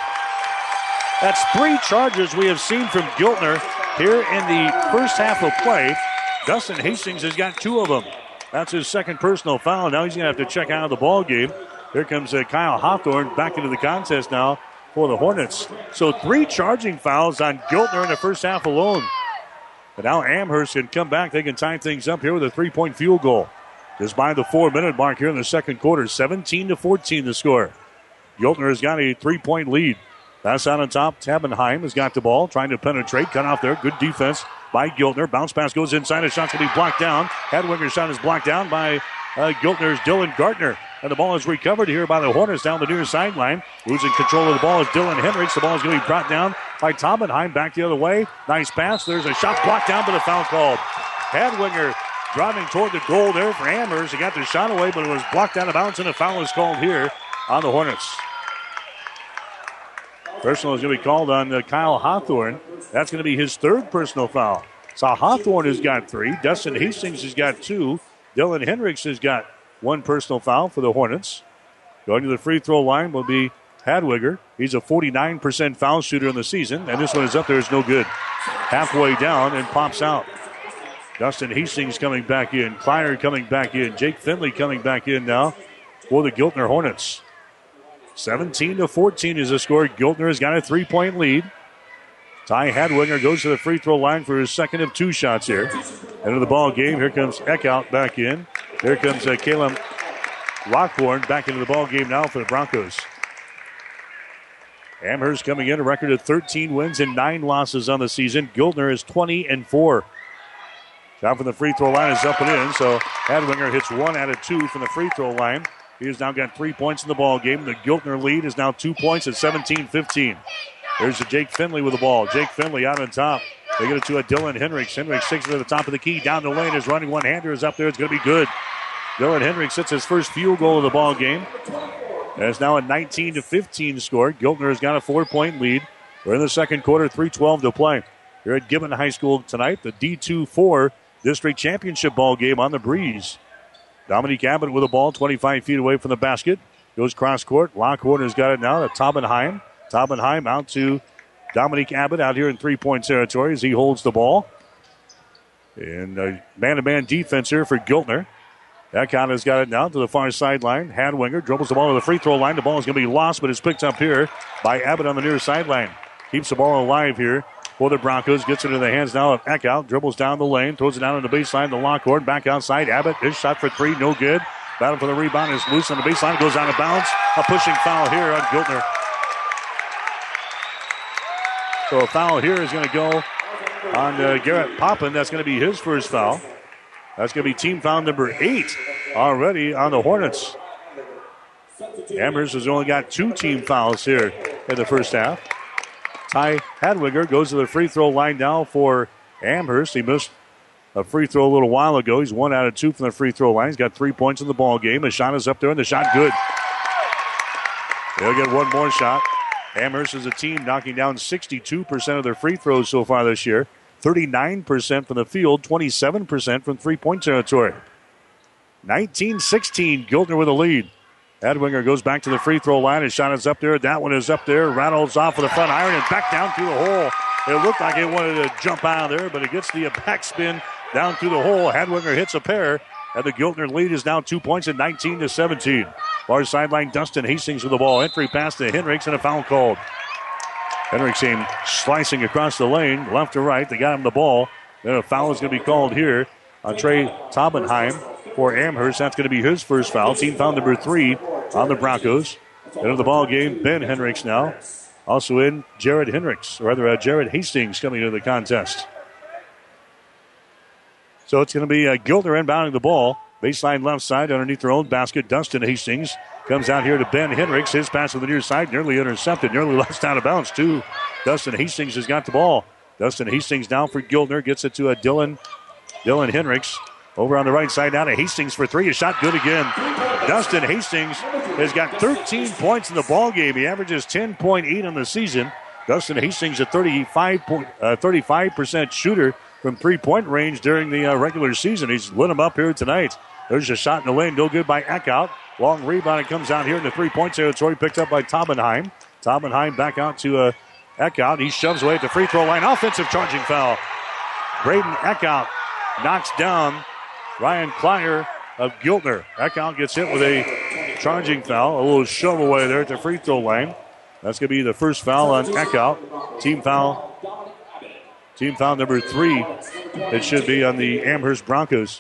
That's three charges we have seen from Giltner here in the first half of play. Dustin Hastings has got two of them. That's his second personal foul. Now he's going to have to check out of the ball game. Here comes uh, Kyle Hawthorne back into the contest now for the Hornets. So three charging fouls on Giltner in the first half alone. But now Amherst can come back. They can tie things up here with a three-point field goal. Just by the four-minute mark here in the second quarter. seventeen to fourteen the score. Giltner has got a three-point lead. Pass out on top. Taubenheim has got the ball. Trying to penetrate. Cut off there. Good defense by Giltner. Bounce pass goes inside. A shot's going to be blocked down. Hadwinger's shot is blocked down by uh, Giltner's Dylan Gardner. And the ball is recovered here by the Hornets down the near sideline. Losing control of the ball is Dylan Hendricks. The ball is going to be brought down by Taubenheim. Back the other way. Nice pass. There's a shot blocked down, but a foul called. Hadwinger driving toward the goal there for Amherst. He got the shot away, but it was blocked out of bounds, and a foul is called here on the Hornets. Personal is going to be called on uh, Kyle Hawthorne. That's going to be his third personal foul. So Hawthorne has got three. Dustin Hastings has got two. Dylan Hendricks has got one personal foul for the Hornets. Going to the free throw line will be Hadwiger. He's a forty-nine percent foul shooter in the season, and this one is up there. It's no good. Halfway down and pops out. Dustin Hastings coming back in. Kleiner coming back in. Jake Finley coming back in now for the Giltner Hornets. seventeen to fourteen is the score. Giltner has got a three-point lead. Ty Hadwiger goes to the free throw line for his second of two shots here. Into the ball game. Here comes Eckhout back in. Here comes uh, Caleb Lockhorn back into the ball game now for the Broncos. Amherst coming in a record of thirteen wins and nine losses on the season. Giltner is twenty and four. Shot from the free throw line is up and in. So Hadwiger hits one out of two from the free throw line. He has now got three points in the ball game. The Giltner lead is now two points at seventeen fifteen. There's a Jake Finley with the ball. Jake Finley out on top. They get it to a Dylan Hendricks. Hendricks sticks it to the top of the key. Down the lane. His running one-hander is up there. It's going to be good. Dylan Hendricks hits his first field goal of the ball game. And it's now a nineteen to fifteen score. Giltner has got a four-point lead. We're in the second quarter, three twelve to play. Here at Gibbon High School tonight, the D two four District Championship ball game on the breeze. Dominic Abbott with the ball, twenty-five feet away from the basket. Goes cross-court. Lockhorn has got it now to Taubenheim. Taubenheim out to Dominic Abbott out here in three-point territory as he holds the ball. And a man-to-man defense here for Giltner. Eckhout has got it now to the far sideline. Hadwinger dribbles the ball to the free throw line. The ball is going to be lost, but it's picked up here by Abbott on the near sideline. Keeps the ball alive here for the Broncos. Gets it into the hands now of Eckhout. Dribbles down the lane. Throws it down on the baseline to Lockhorn. Back outside. Abbott. His shot for three. No good. Battle for the rebound is loose on the baseline. Goes out of bounds. A pushing foul here on Giltner. So a foul here is going to go on uh, Garrett Poppin. That's going to be his first foul. That's going to be team foul number eight already on the Hornets. Amherst has only got two team fouls here in the first half. Ty Hadwiger goes to the free throw line now for Amherst. He missed a free throw a little while ago. He's one out of two from the free throw line. He's got three points in the ball game. The shot is up there, and the shot good. They'll get one more shot. Amherst is a team knocking down sixty-two percent of their free throws so far this year. thirty-nine percent from the field, twenty-seven percent from three-point territory. nineteen sixteen, Giltner with a lead. Hadwiger goes back to the free throw line. His shot is up there. That one is up there. Rattles off of the front iron and back down through the hole. It looked like it wanted to jump out of there, but it gets the backspin down through the hole. Hadwiger hits a pair, and the Giltner lead is now two points at nineteen to seventeen. Far sideline, Dustin Hastings with the ball. Entry pass to Hendricks and a foul called. Hendricks came slicing across the lane, left to right. They got him the ball. Then a foul is going to be called here on Trey Taubenheim for Amherst. That's going to be his first foul. Team foul number three on the Broncos. Into the ball game, Ben Hendricks now. Also in, Jared Hendricks, or rather uh, Jared Hastings coming into the contest. So it's going to be uh, Giltner inbounding the ball. Baseline left side underneath their own basket. Dustin Hastings comes out here to Ben Hendricks. His pass to the near side, nearly intercepted, nearly left out of bounds too. Dustin Hastings has got the ball. Dustin Hastings down for Giltner. Gets it to a Dylan, Dylan Hendricks. Over on the right side now to Hastings for three. A shot good again. Dustin Hastings has got thirteen points in the ball game. He averages ten point eight on the season. Dustin Hastings a thirty-five percent shooter from three-point range during the uh, regular season. He's lit him up here tonight. There's a shot in the lane. No good by Eckhout. Long rebound. It comes out here in the three-point territory. Picked up by Taubenheim. Taubenheim back out to uh, Eckhout. He shoves away at the free throw line. Offensive charging foul. Braden Eckhout knocks down Ryan Klyer of Giltner. Eckhout gets hit with a charging foul. A little shove away there at the free throw line. That's going to be the first foul on Eckhout. Team foul. Team foul number three. It should be on the Amherst Broncos.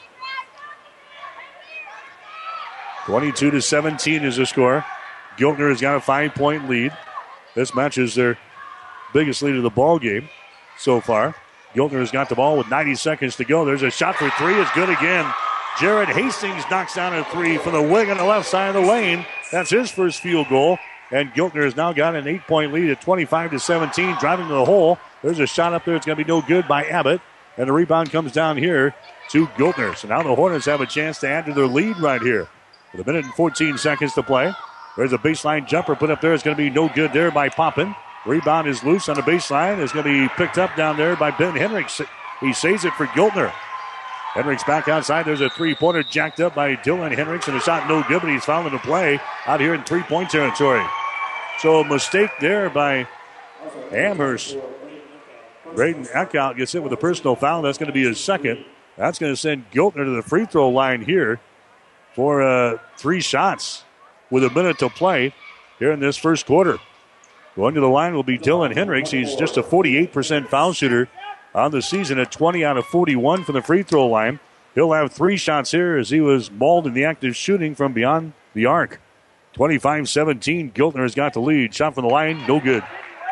twenty-two to seventeen is the score. Giltner has got a five-point lead. This matches their biggest lead of the ball game so far. Giltner has got the ball with ninety seconds to go. There's a shot for three. It's good again. Jared Hastings knocks down a three from the wing on the left side of the lane. That's his first field goal. And Giltner has now got an eight-point lead at twenty-five to seventeen, driving to the hole. There's a shot up there. It's going to be no good by Abbott. And the rebound comes down here to Giltner. So now the Hornets have a chance to add to their lead right here. With a minute and fourteen seconds to play. There's a baseline jumper put up there. It's going to be no good there by Poppin. Rebound is loose on the baseline. It's going to be picked up down there by Ben Hendricks. He saves it for Giltner. Hendricks back outside. There's a three-pointer jacked up by Dylan Hendricks, and the shot no good, but he's fouling the play out here in three-point territory. So a mistake there by Amherst. Braden Eckhout gets hit with a personal foul. That's going to be his second. That's going to send Giltner to the free throw line here for uh, three shots with a minute to play here in this first quarter. Going to the line will be Dylan Hendricks. He's just a forty-eight percent foul shooter on the season at twenty out of forty-one from the free throw line. He'll have three shots here as he was mauled in the act of shooting from beyond the arc. twenty-five seventeen, Giltner has got the lead. Shot from the line, no good.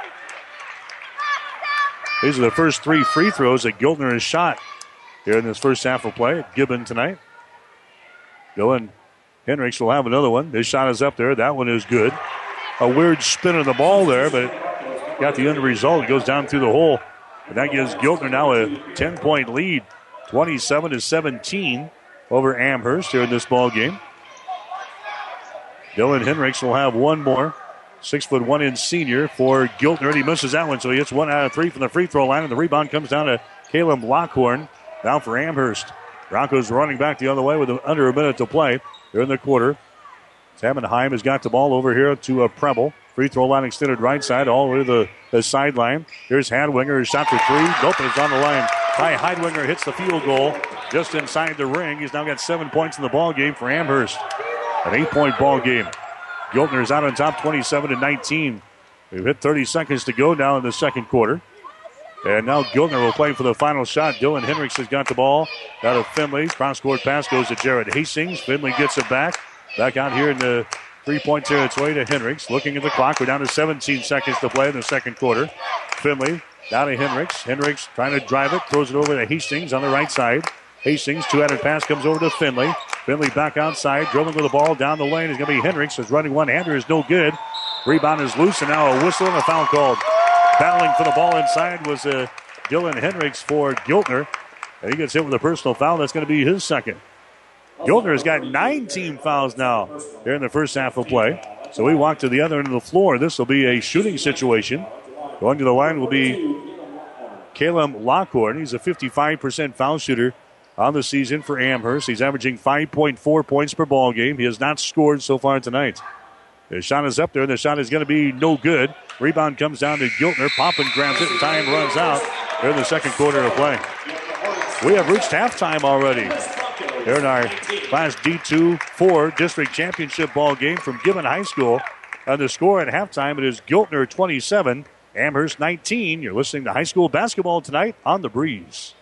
These are the first three free throws that Giltner has shot here in this first half of play at Gibbon tonight. Dylan Hendricks will have another one. His shot is up there. That one is good. A weird spin of the ball there, but got the end result. It goes down through the hole. And that gives Giltner now a ten-point lead, twenty-seven to seventeen over Amherst here in this ball game. Dylan Hendricks will have one more. Six foot one inch senior for Giltner, and he misses that one, so he hits one out of three from the free throw line, and the rebound comes down to Caleb Lockhorn. Down for Amherst. Broncos running back the other way with under a minute to play. They're in the quarter. Taubenheim has got the ball over here to a Preble. Free throw line extended right side all the way to the, the sideline. Here's Hadwiger. His shot for three. Nope, it's on the line. Ty Hadwiger hits the field goal just inside the ring. He's now got seven points in the ball game for Amherst. An eight-point ball game. Giltner is out on top, twenty-seven to nineteen. We've hit thirty seconds to go now in the second quarter. And now Giltner will play for the final shot. Dylan Hendricks has got the ball out of Finley. Cross-court pass goes to Jared Hastings. Finley gets it back. Back out here in the three-point territory to Hendricks. Looking at the clock, we're down to seventeen seconds to play in the second quarter. Finley. Down to Hendricks. Hendricks trying to drive it. Throws it over to Hastings on the right side. Hastings, two-handed pass comes over to Finley. Finley back outside. Dribbling with the ball down the lane is going to be Hendricks. His running one-hander is no good. Rebound is loose, and now a whistle and a foul called. Battling for the ball inside was uh, Dylan Hendricks for Giltner. And he gets hit with a personal foul. That's going to be his second. Giltner has got nine team fouls now here in the first half of play. So we walk to the other end of the floor. This will be a shooting situation. Going to the line will be Caleb Lockhorn. He's a fifty-five percent foul shooter on the season for Amherst. He's averaging five point four points per ball game. He has not scored so far tonight. The shot is up there. The shot is going to be no good. Rebound comes down to Giltner. Poppin grabs it, and time runs out. They're in the second quarter of play. We have reached halftime already. They're in our Class D two four district championship ball game from Gibbon High School. And the score at halftime, it is Giltner twenty-seven, Amherst nineteen. You're listening to high school basketball tonight on The Breeze.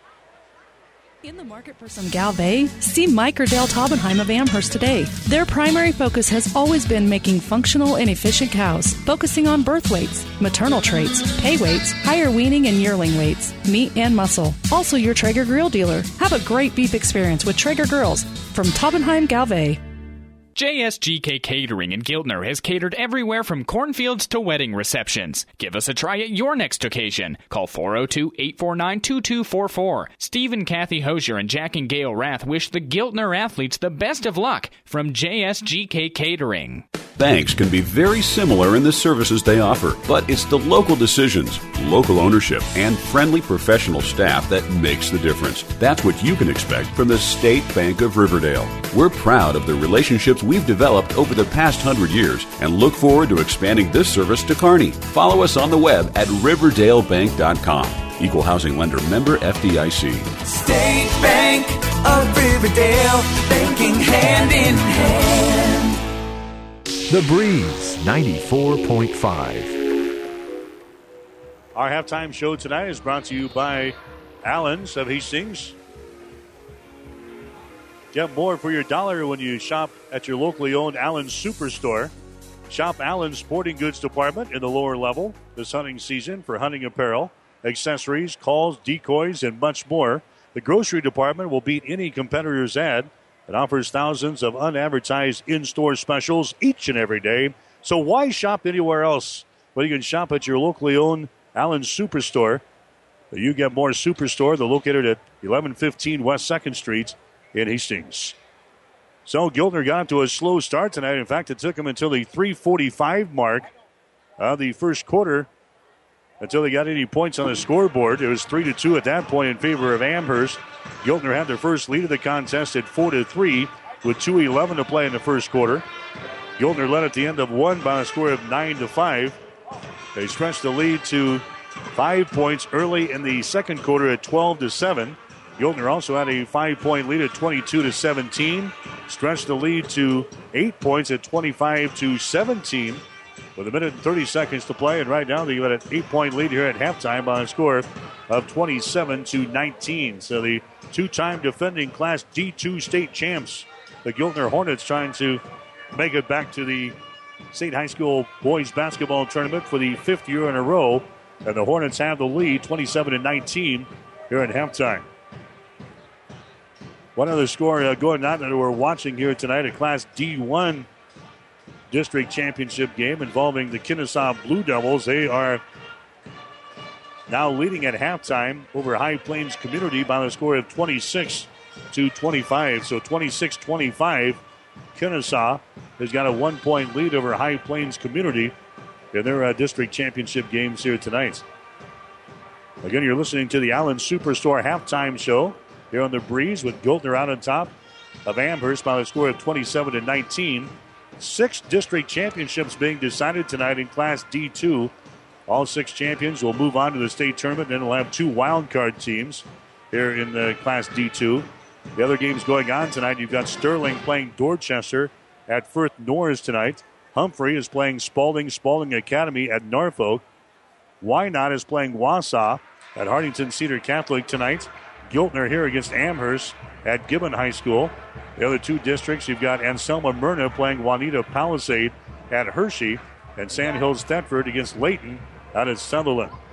In the market for some Galvay, see Mike or Dale Taubenheim of Amherst today. Their primary focus has always been making functional and efficient cows, focusing on birth weights, maternal traits, pay weights, higher weaning and yearling weights, meat and muscle. Also your Traeger grill dealer. Have a great beef experience with Traeger grills from Taubenheim Galvay. J S G K Catering in Giltner has catered everywhere from cornfields to wedding receptions. Give us a try at your next occasion. Call four oh two, eight four nine, two two four four. Steve and Kathy Hosier and Jack and Gail Rath wish the Giltner athletes the best of luck from J S G K Catering. Banks can be very similar in the services they offer, but it's the local decisions, local ownership, and friendly professional staff that makes the difference. That's what you can expect from the State Bank of Riverdale. We're proud of the relationships we've developed over the past hundred years and look forward to expanding this service to Kearney. Follow us on the web at riverdale bank dot com. Equal housing lender, member F D I C. State Bank of Riverdale, banking hand in hand. The Breeze ninety-four point five. Our halftime show tonight is brought to you by Allen's of Hastings. Get more for your dollar when you shop at your locally owned Allen's Superstore. Shop Allen's Sporting Goods Department in the lower level this hunting season for hunting apparel, accessories, calls, decoys, and much more. The grocery department will beat any competitor's ad. It offers thousands of unadvertised in-store specials each and every day. So why shop anywhere else? Well, you can shop at your locally owned Allen's Superstore. You Get More Superstore. They're located at eleven fifteen West second Street in Hastings. So Giltner got to a slow start tonight. In fact, it took them until the three forty-five mark of the first quarter until they got any points on the scoreboard. It was three to two at that point in favor of Amherst. Giltner had their first lead of the contest at four to three with two eleven to play in the first quarter. Giltner led at the end of one by a score of nine to five. They stretched the lead to five points early in the second quarter at twelve to seven. Giltner also had a five-point lead at twenty-two to seventeen. Stretched the lead to eight points at twenty-five to seventeen. With a minute and thirty seconds to play, and right now they've got an eight-point lead here at halftime by a score of twenty-seven to nineteen. So the two-time defending Class D two state champs, the Giltner Hornets, trying to make it back to the state high school boys basketball tournament for the fifth year in a row. And the Hornets have the lead, twenty-seven to nineteen, here at halftime. One other score uh, going on that we're watching here tonight, a Class D one district championship game involving the Kennesaw Blue Devils. They are now leading at halftime over High Plains Community by the score of twenty-six to twenty-five. So twenty-six twenty-five, Kennesaw has got a one-point lead over High Plains Community in their uh, district championship games here tonight. Again, you're listening to the Allen Superstore halftime show here on the Breeze with Giltner out on top of Amherst by the score of twenty-seven to nineteen. Six district championships being decided tonight in Class D two. All six champions will move on to the state tournament, and then we'll have two wild card teams here in the Class D two. The other games going on tonight, you've got Sterling playing Dorchester at Firth Norris tonight. Humphrey is playing Spalding Spalding Academy at Norfolk. Wynot is playing Wausau at Hartington Cedar Catholic tonight. Giltner here against Amherst at Gibbon High School. The other two districts, you've got Anselma Myrna playing Juanita Palisade at Hershey, and Sandhills Thetford against Layton out at Sutherland.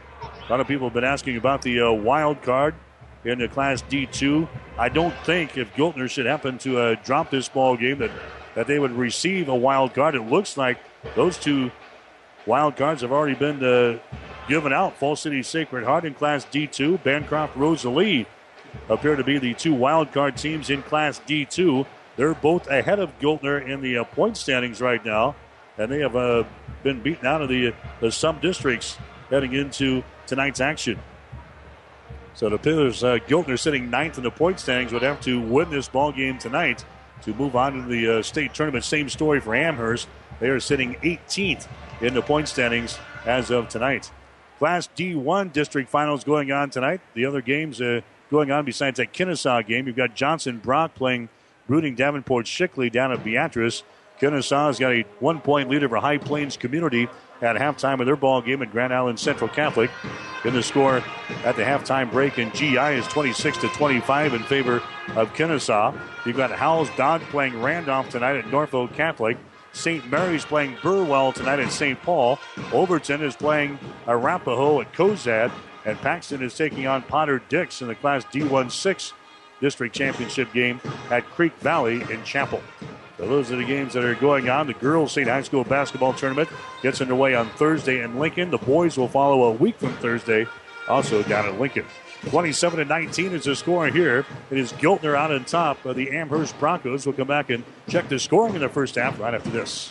A lot of people have been asking about the uh, wild card in the Class D two. I don't think if Giltner should happen to uh, drop this ball game that, that they would receive a wild card. It looks like those two wild cards have already been uh, given out. Fall City Sacred Heart in Class D two. Bancroft Rosalie appear to be the two wild card teams in Class D two. They're both ahead of Giltner in the uh, point standings right now, and they have uh, been beaten out of the, the sub-districts heading into tonight's action. So it appears uh, Giltner sitting ninth in the point standings would have to win this ball game tonight to move on to the uh, state tournament. Same story for Amherst. They are sitting eighteenth in the point standings as of tonight. Class D one district finals going on tonight. The other games uh, going on besides that Kennesaw game, you've got Johnson Brock playing Bruning Davenport Shickley down at Beatrice. Kennesaw's got a one-point lead over High Plains Community at halftime of their ball game at Grand Island Central Catholic. In the score at the halftime break in G I is twenty-six to twenty-five in favor of Kennesaw. You've got Howells Dodge playing Randolph tonight at Norfolk Catholic. Saint Mary's playing Burwell tonight at Saint Paul. Overton is playing Arapahoe at Cozad. And Paxton is taking on Potter Dix in the Class D one six district championship game at Creek Valley in Chapel. So those are the games that are going on. The girls' state high school basketball tournament gets underway on Thursday in Lincoln. The boys will follow a week from Thursday, also down in Lincoln. twenty-seven to nineteen is the score here. It is Giltner out on top of the Amherst Broncos. We'll come back and check the scoring in the first half right after this.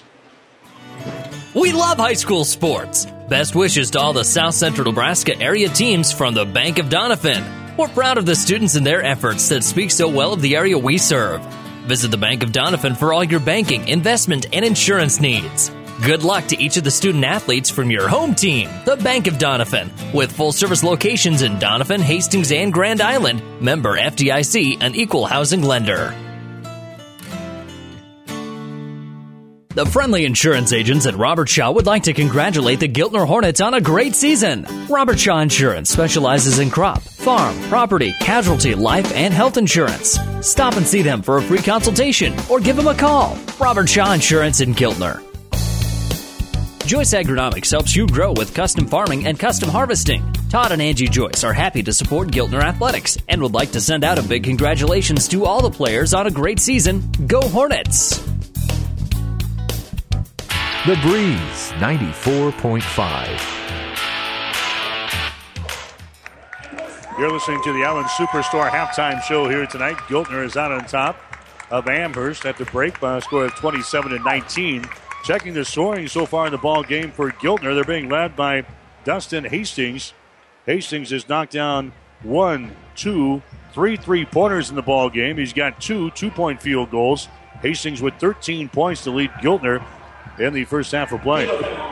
We love high school sports. Best wishes to all the South Central Nebraska area teams from the Bank of Doniphan. We're proud of the students and their efforts that speak so well of the area we serve. Visit the Bank of Doniphan for all your banking, investment, and insurance needs. Good luck to each of the student athletes from your home team, the Bank of Doniphan, with full-service locations in Doniphan, Hastings, and Grand Island. Member F D I C, an equal housing lender. The friendly insurance agents at Robert Shaw would like to congratulate the Giltner Hornets on a great season. Robert Shaw Insurance specializes in crop, farm, property, casualty, life, and health insurance. Stop and see them for a free consultation or give them a call. Robert Shaw Insurance in Giltner. Joyce Agronomics helps you grow with custom farming and custom harvesting. Todd and Angie Joyce are happy to support Giltner Athletics and would like to send out a big congratulations to all the players on a great season. Go Hornets! The Breeze ninety-four point five. You're listening to the Allen Superstore halftime show here tonight. Giltner is out on top of Amherst at the break by a score of twenty-seven to nineteen. Checking the scoring so far in the ball game for Giltner. They're being led by Dustin Hastings. Hastings has knocked down one, two, three three-pointers in the ball game. He's got two two-point field goals. Hastings with thirteen points to lead Giltner in the first half of play.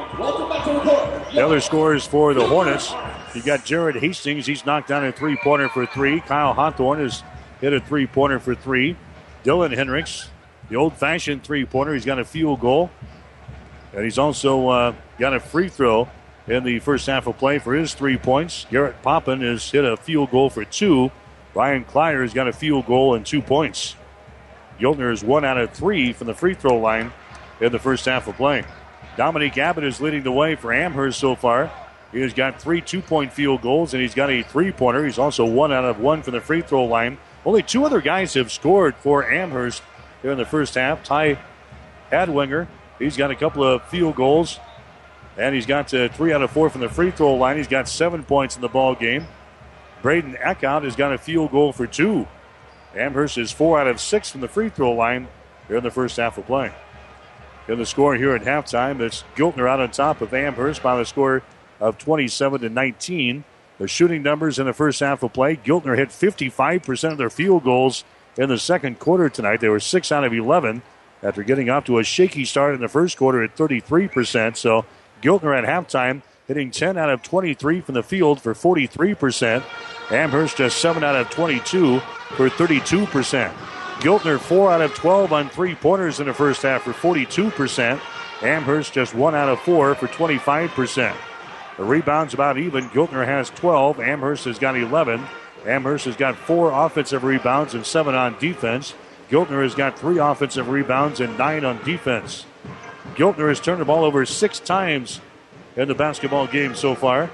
The other scores for the Hornets. You got Jared Hastings. He's knocked down a three-pointer for three. Kyle Hawthorne has hit a three-pointer for three. Dylan Hendricks, the old-fashioned three-pointer. He's got a field goal. And he's also uh, got a free throw in the first half of play for his three points. Garrett Poppin has hit a field goal for two. Ryan Klyer has got a field goal and two points. Giltner is one out of three from the free throw line in the first half of play. Dominique Abbott is leading the way for Amherst so far. He has got three two-point field goals, and he's got a three-pointer. He's also one out of one from the free throw line. Only two other guys have scored for Amherst here in the first half. Ty Hadwinger, he's got a couple of field goals, and he's got uh, three out of four from the free throw line. He's got seven points in the ball game. Braden Eckhout has got a field goal for two. Amherst is four out of six from the free throw line here in the first half of play. In the score here at halftime, it's Giltner out on top of Amherst by the score of twenty-seven to nineteen. The shooting numbers in the first half of play, Giltner hit fifty-five percent of their field goals in the second quarter tonight. They were six out of eleven after getting off to a shaky start in the first quarter at thirty-three percent. So Giltner at halftime hitting ten out of twenty-three from the field for forty-three percent. Amherst just seven out of twenty-two for thirty-two percent. Giltner four out of twelve on three-pointers in the first half for forty-two percent. Amherst just one out of four for twenty-five percent. The rebounds about even. Giltner has twelve. Amherst has got eleven. Amherst has got four offensive rebounds and seven on defense. Giltner has got three offensive rebounds and nine on defense. Giltner has turned the ball over six times in the basketball game so far.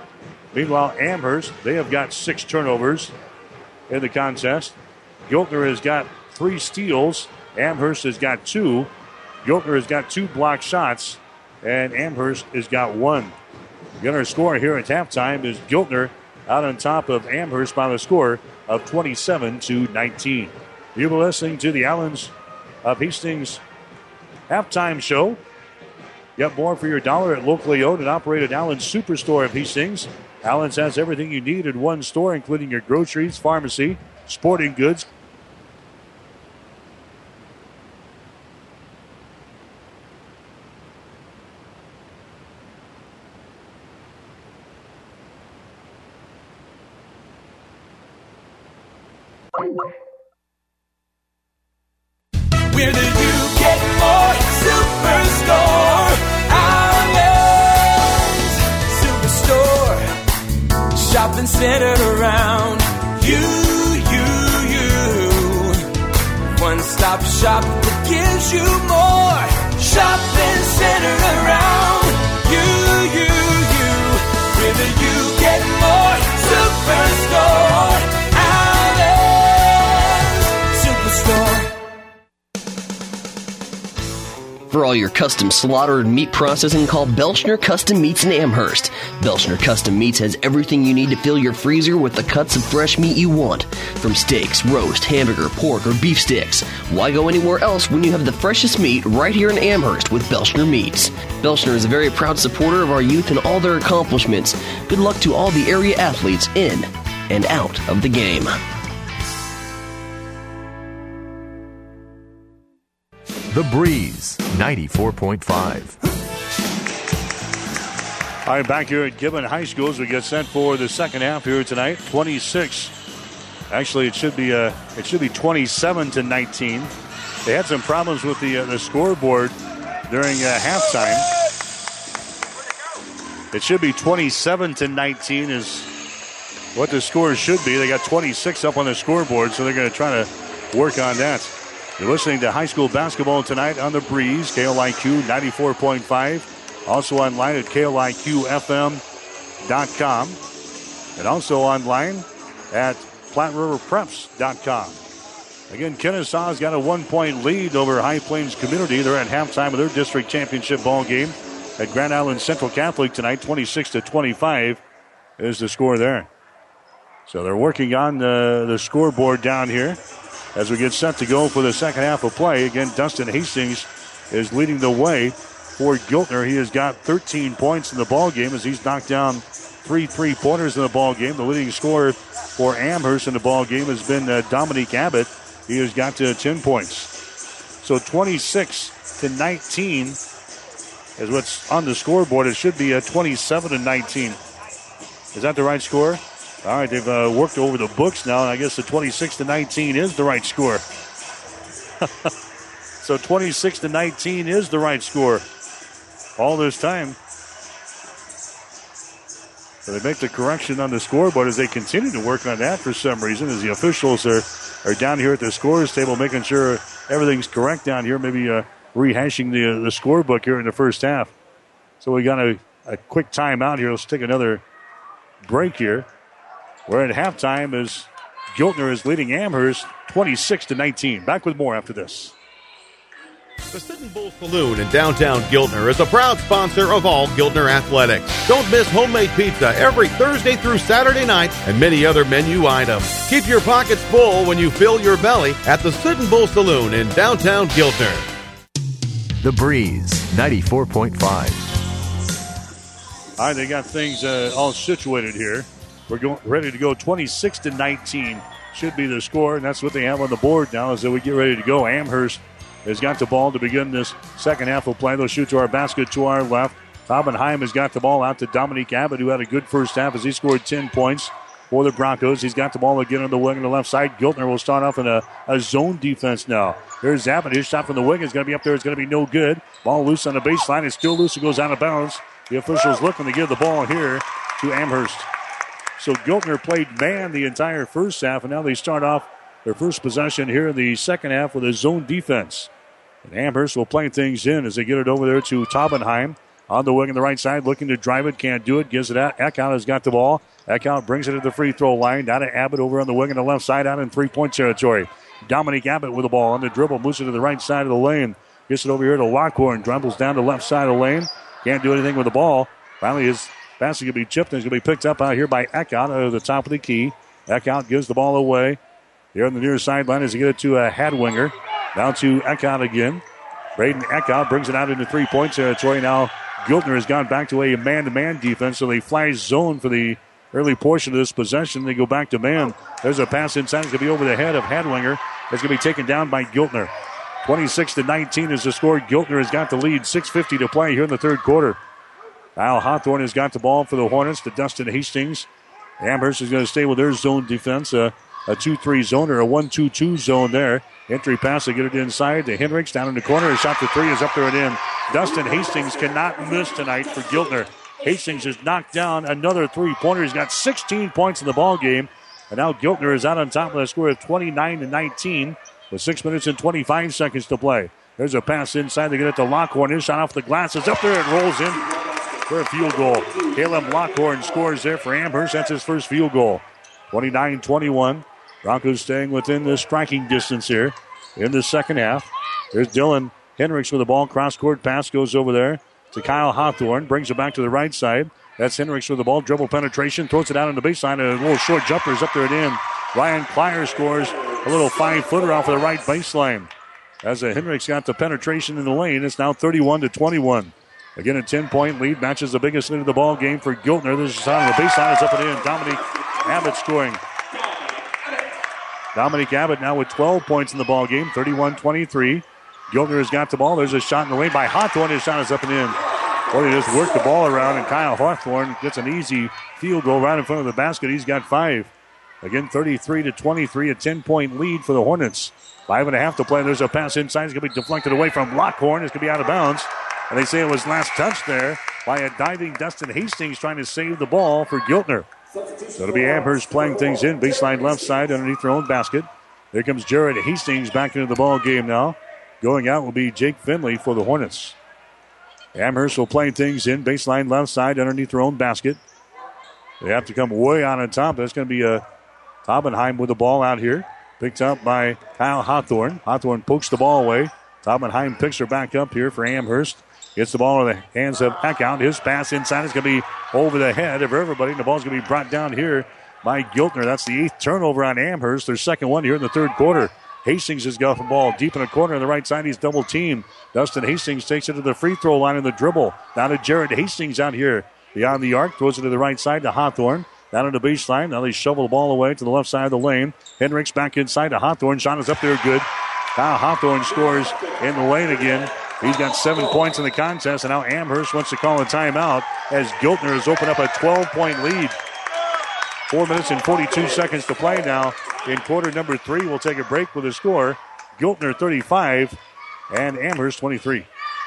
Meanwhile, Amherst, they have got six turnovers in the contest. Giltner has got three steals. Amherst has got two. Giltner has got two block shots, and Amherst has got one. Giltner's score here at halftime is Giltner out on top of Amherst by the score of twenty-seven to nineteen. You've been listening to the Allens of Hastings halftime show. Get more for your dollar at locally owned and operated Allen's Superstore of Hastings. Allen's has everything you need in one store, including your groceries, pharmacy, sporting goods. We're the You Get More Superstore. Allen's Superstore. Shopping centered around you, you, you. One stop shop that gives you more. Shopping centered around you, you, you. We're the You Get More Superstore. For all your custom slaughter and meat processing, call Belchner Custom Meats in Amherst. Belchner Custom Meats has everything you need to fill your freezer with the cuts of fresh meat you want. From steaks, roast, hamburger, pork, or beef sticks. Why go anywhere else when you have the freshest meat right here in Amherst with Belchner Meats? Belchner is a very proud supporter of our youth and all their accomplishments. Good luck to all the area athletes in and out of the game. The Breeze, ninety-four point five. All right, back here at Gibbon High School as we get set for the second half here tonight. twenty-six. Actually, it should be uh, it should be twenty-seven to nineteen. They had some problems with the uh, the scoreboard during uh, halftime. It should be twenty-seven to nineteen is what the score should be. They got twenty-six up on the scoreboard, so they're going to try to work on that. You're listening to high school basketball tonight on The Breeze, K L I Q ninety-four point five. Also online at K L I Q F M dot com. And also online at Platte River Preps dot com. Again, Kennesaw's got a one-point lead over High Plains Community. They're at halftime of their district championship ball game at Grand Island Central Catholic tonight. twenty-six to twenty-five is the score there. So they're working on the, the scoreboard down here as we get set to go for the second half of play. Again, Dustin Hastings is leading the way for Giltner. He has got thirteen points in the ball game as he's knocked down three three-pointers in the ball game. The leading scorer for Amherst in the ball game has been uh, Dominique Abbott. He has got to ten points. So twenty-six to nineteen is what's on the scoreboard. It should be a twenty-seven to nineteen. Is that the right score? All right, they've uh, worked over the books now, and I guess the twenty-six to nineteen is the right score. So twenty-six to nineteen is the right score all this time. So they make the correction on the scoreboard as they continue to work on that for some reason, as the officials are, are down here at the scores table making sure everything's correct down here, maybe uh, rehashing the, uh, the scorebook here in the first half. So we got a, a quick timeout here. Let's take another break here. We're at halftime as Giltner is leading Amherst twenty-six to nineteen. Back with more after this. The Sitting Bull Saloon in downtown Giltner is a proud sponsor of all Giltner athletics. Don't miss homemade pizza every Thursday through Saturday night and many other menu items. Keep your pockets full when you fill your belly at the Sitting Bull Saloon in downtown Giltner. The Breeze, ninety-four point five. All right, they got things uh, all situated here. We're going ready to go. twenty-six to nineteen should be the score, and that's what they have on the board now as we get ready to go. Amherst has got the ball to begin this second half of play. They'll shoot to our basket to our left. Taubenheim has got the ball out to Dominique Abbott, who had a good first half as he scored ten points for the Broncos. He's got the ball again on the wing on the left side. Giltner will start off in a, a zone defense now. Here's Abbott. His shot from the wing is going to be up there. It's going to be no good. Ball loose on the baseline. It's still loose. It goes out of bounds. The officials looking to give the ball here to Amherst. So Giltner played man the entire first half, and now they start off their first possession here in the second half with a zone defense. And Amherst will play things in as they get it over there to Taubenheim. on the wing on the right side, looking to drive it, can't do it, gives it out. Eckhout has got the ball. Eckhout brings it to the free throw line. Down to Abbott over on the wing on the left side, out in three-point territory. Dominic Abbott with the ball on the dribble, moves it to the right side of the lane. Gets it over here to Lockhorn, dribbles down the left side of the lane. Can't do anything with the ball. Finally, his pass is going to be chipped and is going to be picked up out here by Eckhout out of the top of the key. Eckhout gives the ball away. Here on the near sideline as he get it to a Hadwinger. Down to Eckhout again. Braden Eckhout brings it out into three-point territory. Now Giltner has gone back to a man-to-man defense, so they fly zone for the early portion of this possession. They go back to man. There's a pass inside. It's going to be over the head of Hadwinger. It's going to be taken down by Giltner. twenty-six to nineteen is the score. Giltner has got the lead. six fifty to play here in the third quarter. Kyle Hawthorne has got the ball for the Hornets to Dustin Hastings. Amherst is going to stay with their zone defense. Uh, a two three zone or a one two two zone there. Entry pass to get it inside to Hendricks down in the corner. A shot for three is up there and in. Dustin Hastings cannot miss tonight for Giltner. Hastings has knocked down another three-pointer. He's got sixteen points in the ball game. And now Giltner is out on top of the score of twenty-nine to nineteen with six minutes and twenty-five seconds to play. There's a pass inside. They get it to Lockhorn. His shot off the glass is up there and rolls in for a field goal. Caleb Lockhorn scores there for Amherst. That's his first field goal. twenty-nine twenty-one. Broncos staying within the striking distance here in the second half. There's Dylan Hendricks with the ball. Cross-court pass goes over there to Kyle Hawthorne. Brings it back to the right side. That's Hendricks with the ball. Dribble penetration. Throws it out on the baseline. A little short jumper is up there and in. Ryan Klyer scores a little five-footer off of the right baseline. As a Hendricks got the penetration in the lane, it's now thirty-one to twenty-one. Again, a ten-point lead. Matches the biggest lead of the ball game for Giltner. This is on the baseline. It's up and in. Dominic Abbott scoring. Dominic Abbott now with twelve points in the ball game, thirty-one twenty-three. Giltner has got the ball. There's a shot in the lane by Hawthorne. His shot is up and in. Well, he just worked the ball around, and Kyle Hawthorne gets an easy field goal right in front of the basket. He's got five. Again, thirty-three to twenty-three, a ten-point lead for the Hornets. Five and a half to play. There's a pass inside. It's going to be deflected away from Lockhorn. It's going to be out of bounds. And they say it was last touch there by a diving Dustin Hastings trying to save the ball for Giltner. So it'll be Amherst playing things in. Baseline left side underneath their own basket. There comes Jared Hastings back into the ball game now. Going out will be Jake Finley for the Hornets. Amherst will play things in. Baseline left side underneath their own basket. They have to come way out on top. That's going to be a Taubenheim with the ball out here. Picked up by Kyle Hawthorne. Hawthorne pokes the ball away. Taubenheim picks her back up here for Amherst. Gets the ball in the hands of Eckhout. His pass inside is going to be over the head of everybody. The ball's going to be brought down here by Giltner. That's the eighth turnover on Amherst. Their second one here in the third quarter. Hastings has got the ball deep in the corner on the right side. He's double teamed. Dustin Hastings takes it to the free throw line in the dribble. Down to Jared Hastings out here beyond the arc. Throws it to the right side to Hawthorne. Down to the baseline. Now they shovel the ball away to the left side of the lane. Hendricks back inside to Hawthorne. Shot is up there good. Kyle Hawthorne scores in the lane again. He's got seven points in the contest, and now Amherst wants to call a timeout as Giltner has opened up a twelve-point lead. Four minutes and forty-two seconds to play now in quarter number three. We'll take a break with a score. Giltner thirty-five and Amherst twenty-three.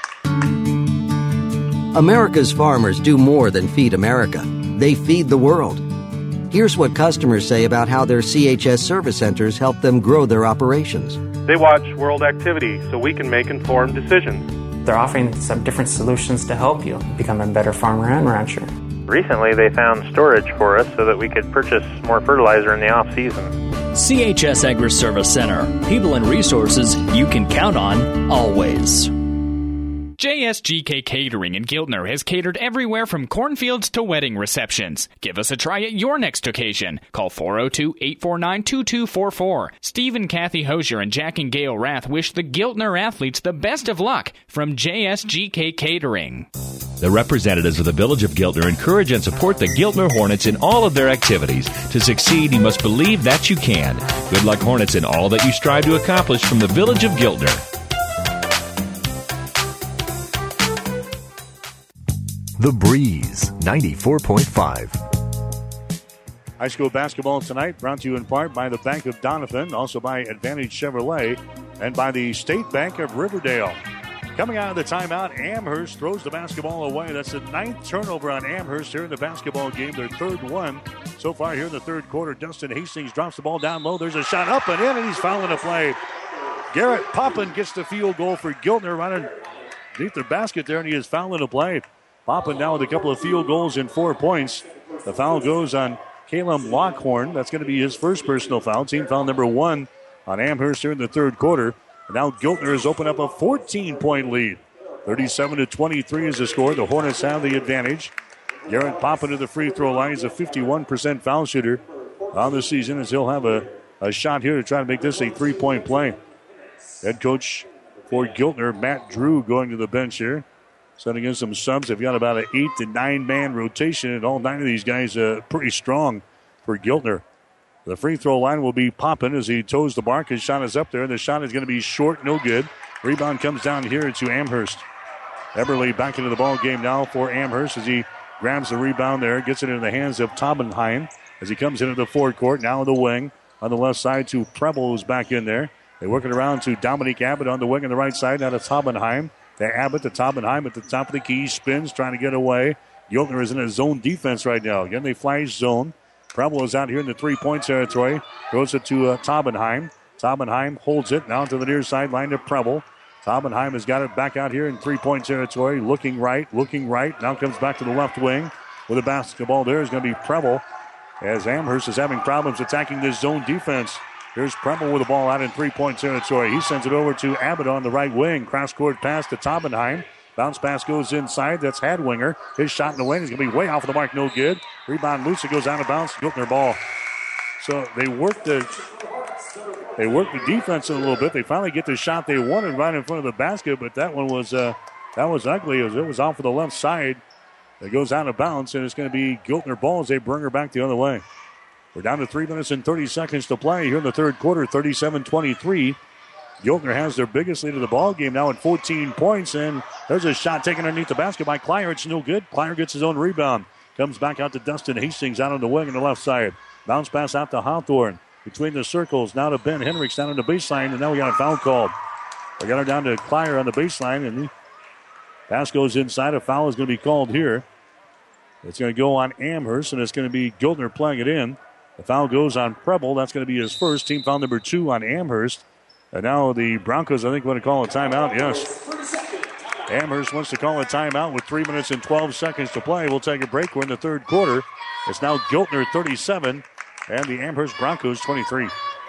America's farmers do more than feed America. They feed the world. Here's what customers say about how their C H S service centers help them grow their operations. They watch world activity so we can make informed decisions. They're offering some different solutions to help you become a better farmer and rancher. Recently, they found storage for us so that we could purchase more fertilizer in the off-season. C H S Agri-Service Center. People and resources you can count on always. J S G K Catering in Giltner has catered everywhere from cornfields to wedding receptions. Give us a try at your next occasion. Call four oh two, eight four nine, two two four four. Steve and Kathy Hosier and Jack and Gail Rath wish the Giltner athletes the best of luck from J S G K Catering. The representatives of the Village of Giltner encourage and support the Giltner Hornets in all of their activities. To succeed, you must believe that you can. Good luck, Hornets, in all that you strive to accomplish from the Village of Giltner. The Breeze, ninety-four point five. High school basketball tonight brought to you in part by the Bank of Doniphan, also by Advantage Chevrolet, and by the State Bank of Riverdale. Coming out of the timeout, Amherst throws the basketball away. That's the ninth turnover on Amherst here in the basketball game, their third one so far here in the third quarter. Dustin Hastings drops the ball down low. There's a shot up and in, and he's fouling the play. Garrett Poppin gets the field goal for Giltner right underneath their basket there, and he is fouling the play. Poppin now with a couple of field goals and four points. The foul goes on Caleb Lockhorn. That's going to be his first personal foul. Team foul number one on Amherst here in the third quarter. And now Giltner has opened up a fourteen-point lead. thirty-seven to twenty-three is the score. The Hornets have the advantage. Garrett Poppin to the free throw line. He's a fifty-one percent foul shooter on the season, as he'll have a, a shot here to try to make this a three-point play. Head coach for Giltner, Matt Drew, going to the bench here. Setting in some subs. They've got about an eight to nine man rotation, and all nine of these guys uh, pretty strong for Giltner. The free throw line will be Poppin as he toes the mark. His shot is up there, and the shot is going to be short, no good. Rebound comes down here to Amherst. Eberle back into the ball game now for Amherst as he grabs the rebound there, gets it into the hands of Taubenheim as he comes into the forecourt. Now in the wing on the left side to Preble, who's back in there. They work it around to Dominique Abbott on the wing on the right side. Now to Taubenheim. To Abbott to Taubenheim at the top of the key. Spins, trying to get away. Giltner is in a zone defense right now. Again, they flash zone. Preble is out here in the three-point territory. Throws it to uh, Taubenheim. Taubenheim holds it now to the near sideline to Preble. Taubenheim has got it back out here in three-point territory. Looking right, looking right. Now comes back to the left wing. With a basketball there is going to be Preble, as Amherst is having problems attacking this zone defense. Here's Preble with the ball out in three-point territory. He sends it over to Abbott on the right wing. Cross-court pass to Taubenheim. Bounce pass goes inside. That's Hadwinger. His shot in the lane is going to be way off of the mark. No good. Rebound loose. It goes out of bounds. Giltner ball. So they work the they work the defense a little bit. They finally get the shot they wanted right in front of the basket, but that one was uh, that was ugly. It was, it was off of the left side. It goes out of bounds, and it's going to be Giltner ball as they bring her back the other way. We're down to three minutes and thirty seconds to play here in the third quarter, thirty-seven twenty-three. Giltner has their biggest lead of the ball game now at fourteen points, and there's a shot taken underneath the basket by Klyer. It's no good. Klyer gets his own rebound. Comes back out to Dustin Hastings out on the wing on the left side. Bounce pass out to Hawthorne. Between the circles, now to Ben Henricks down on the baseline, and now we got a foul called. We got her down to Klyer on the baseline, and the pass goes inside. A foul is going to be called here. It's going to go on Amherst, and it's going to be Giltner playing it in. The foul goes on Preble. That's going to be his first. Team foul number two on Amherst. And now the Broncos, I think, want to call a timeout. Yes. Amherst wants to call a timeout with three minutes and twelve seconds to play. We'll take a break. We're in the third quarter. It's now Giltner thirty-seven and the Amherst Broncos twenty-three.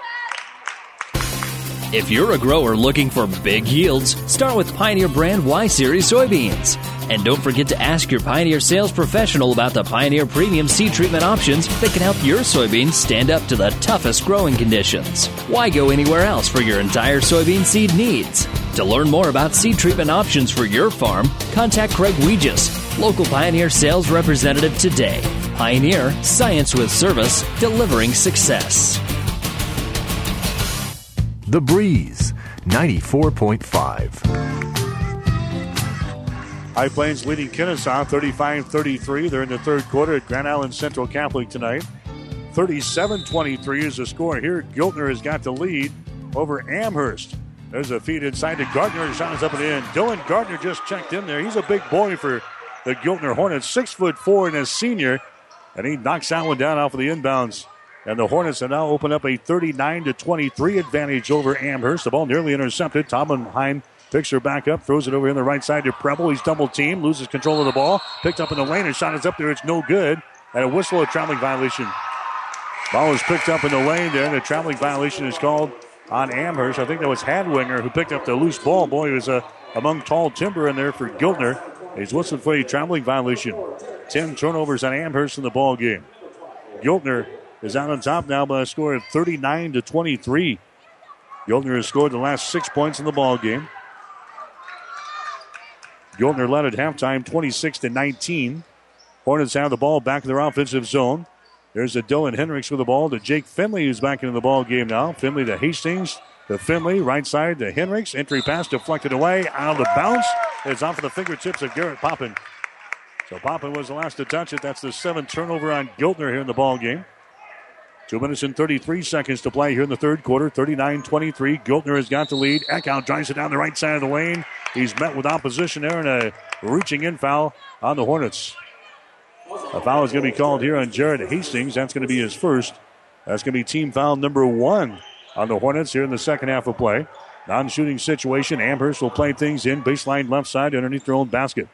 If you're a grower looking for big yields, start with Pioneer brand Y-Series soybeans. And don't forget to ask your Pioneer sales professional about the Pioneer Premium seed treatment options that can help your soybeans stand up to the toughest growing conditions. Why go anywhere else for your entire soybean seed needs? To learn more about seed treatment options for your farm, contact Craig Weegis, local Pioneer sales representative today. Pioneer, science with service, delivering success. The Breeze, ninety-four point five. High Plains leading Kennesaw thirty-five thirty-three. They're in the third quarter at Grand Island Central Catholic tonight. thirty-seven twenty-three is the score here. Giltner has got the lead over Amherst. There's a feed inside to Gardner. His shot is up and in. Dylan Gardner just checked in there. He's a big boy for the Giltner Hornets. Six foot four and a senior. And he knocks that one down off of the inbounds. And the Hornets have now opened up a thirty-nine to twenty-three advantage over Amherst. The ball nearly intercepted. Taubenheim picks her back up, throws it over in the right side to Preble. He's double teamed, loses control of the ball. Picked up in the lane, and shot is up there. It's no good. And a whistle, a traveling violation. Ball is picked up in the lane there, and a traveling violation is called on Amherst. I think that was Hadwinger who picked up the loose ball. Boy, he was uh, among tall timber in there for Giltner. He's whistled for a traveling violation. Ten turnovers on Amherst in the ball game. Giltner is out on top now by a score of thirty-nine to twenty-three. Giltner has scored the last six points in the ball game. Giltner led at halftime twenty-six to nineteen. Hornets have the ball back in their offensive zone. There's a Dylan Henricks with the ball to Jake Finley, who's back into the ball game now. Finley to Hastings, to Finley, right side to Henricks. Entry pass deflected away, out of bounds. It's off of the fingertips of Garrett Poppin. So Poppin was the last to touch it. That's the seventh turnover on Giltner here in the ball game. Two minutes and thirty-three seconds to play here in the third quarter. thirty-nine twenty-three. Giltner has got the lead. Eckhout drives it down the right side of the lane. He's met with opposition there and a reaching in foul on the Hornets. A foul is going to be called here on Jared Hastings. That's going to be his first. That's going to be team foul number one on the Hornets here in the second half of play. Non-shooting situation. Amherst will play things in. Baseline left side underneath their own basket.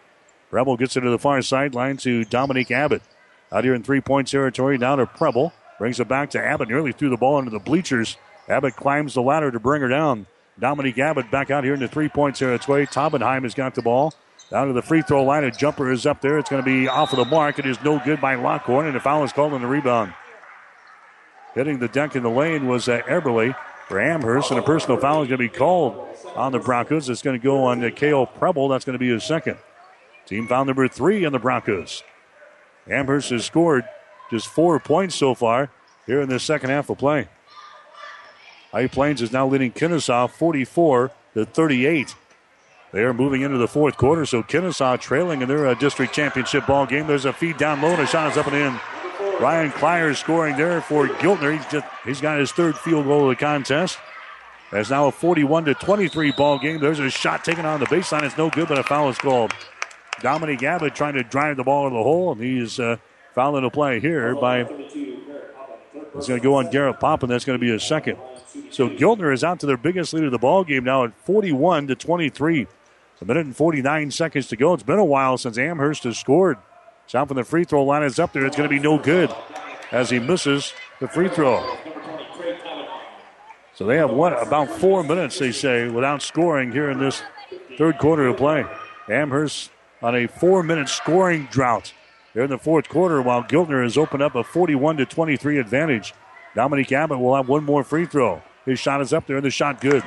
Preble gets it to the far sideline to Dominique Abbott. Out here in three-point territory, now to Preble. Brings it back to Abbott. Nearly threw the ball into the bleachers. Abbott climbs the ladder to bring her down. Dominique Abbott back out here in the three-point territory. Taubenheim has got the ball. Down to the free throw line. A jumper is up there. It's going to be off of the mark. It is no good by Lockhorn, and a foul is called on the rebound. Hitting the deck in the lane was uh, Eberle for Amherst, and a personal foul is going to be called on the Broncos. It's going to go on uh, Kale Preble. That's going to be his second. Team foul number three on the Broncos. Amherst has scored just four points so far here in the second half of play. High Plains is now leading Kennesaw forty-four to thirty-eight. They are moving into the fourth quarter, so Kennesaw trailing in their uh, district championship ball game. There's a feed down low, and a shot is up and in. Ryan Klyer scoring there for Giltner. He's, just, he's got his third field goal of the contest. That's now a forty-one to twenty-three ball game. There's a shot taken on the baseline. It's no good, but a foul is called. Dominique Abbott trying to drive the ball in the hole, and he's uh, fouling the play here by. It's going to go on Garrett Poppin. That's going to be his second. So Giltner is out to their biggest lead of the ball game now at forty-one to twenty-three. A minute and forty-nine seconds to go. It's been a while since Amherst has scored. Shot from the free throw line is up there. It's going to be no good as he misses the free throw. So they have what about four minutes, they say, without scoring here in this third quarter of play. Amherst on a four-minute scoring drought here in the fourth quarter, while Giltner has opened up a forty-one to twenty-three advantage. Dominique Abbott will have one more free throw. His shot is up there, and the shot good.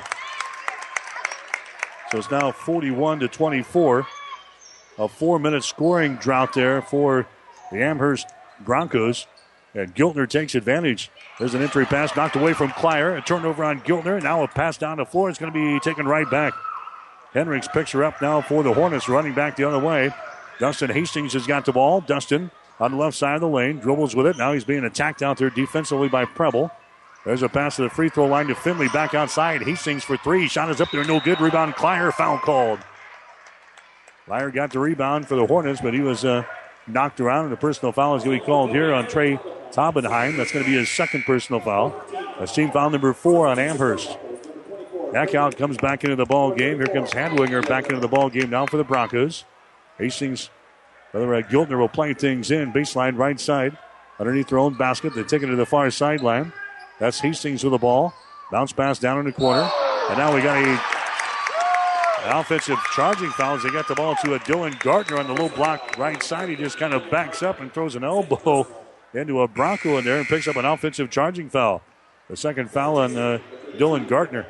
So it's now forty-one to twenty-four. A four-minute scoring drought there for the Amherst Broncos. And Giltner takes advantage. There's an entry pass knocked away from Klyer. A turnover on Giltner. Now a pass down the floor. It's going to be taken right back. Hendricks picks her up now for the Hornets, running back the other way. Dustin Hastings has got the ball. Dustin on the left side of the lane, dribbles with it. Now he's being attacked out there defensively by Preble. There's a pass to the free throw line to Finley, back outside. Hastings for three. Shot is up there, no good. Rebound, Klyer, foul called. Klyer got the rebound for the Hornets, but he was uh, knocked around, and a personal foul is going to be called here on Trey Taubenheim. That's going to be his second personal foul. That's team foul number four on Amherst. Eckhout comes back into the ball game. Here comes Hadwinger back into the ball game now for the Broncos. Hastings, whether uh, Giltner will play things in. Baseline right side. Underneath their own basket. They take it to the far sideline. That's Hastings with the ball. Bounce pass down in the corner. And now we got a an offensive charging foul as they got the ball to a Dylan Gardner on the low block right side. He just kind of backs up and throws an elbow into a Bronco in there and picks up an offensive charging foul. The second foul on uh, Dylan Gardner.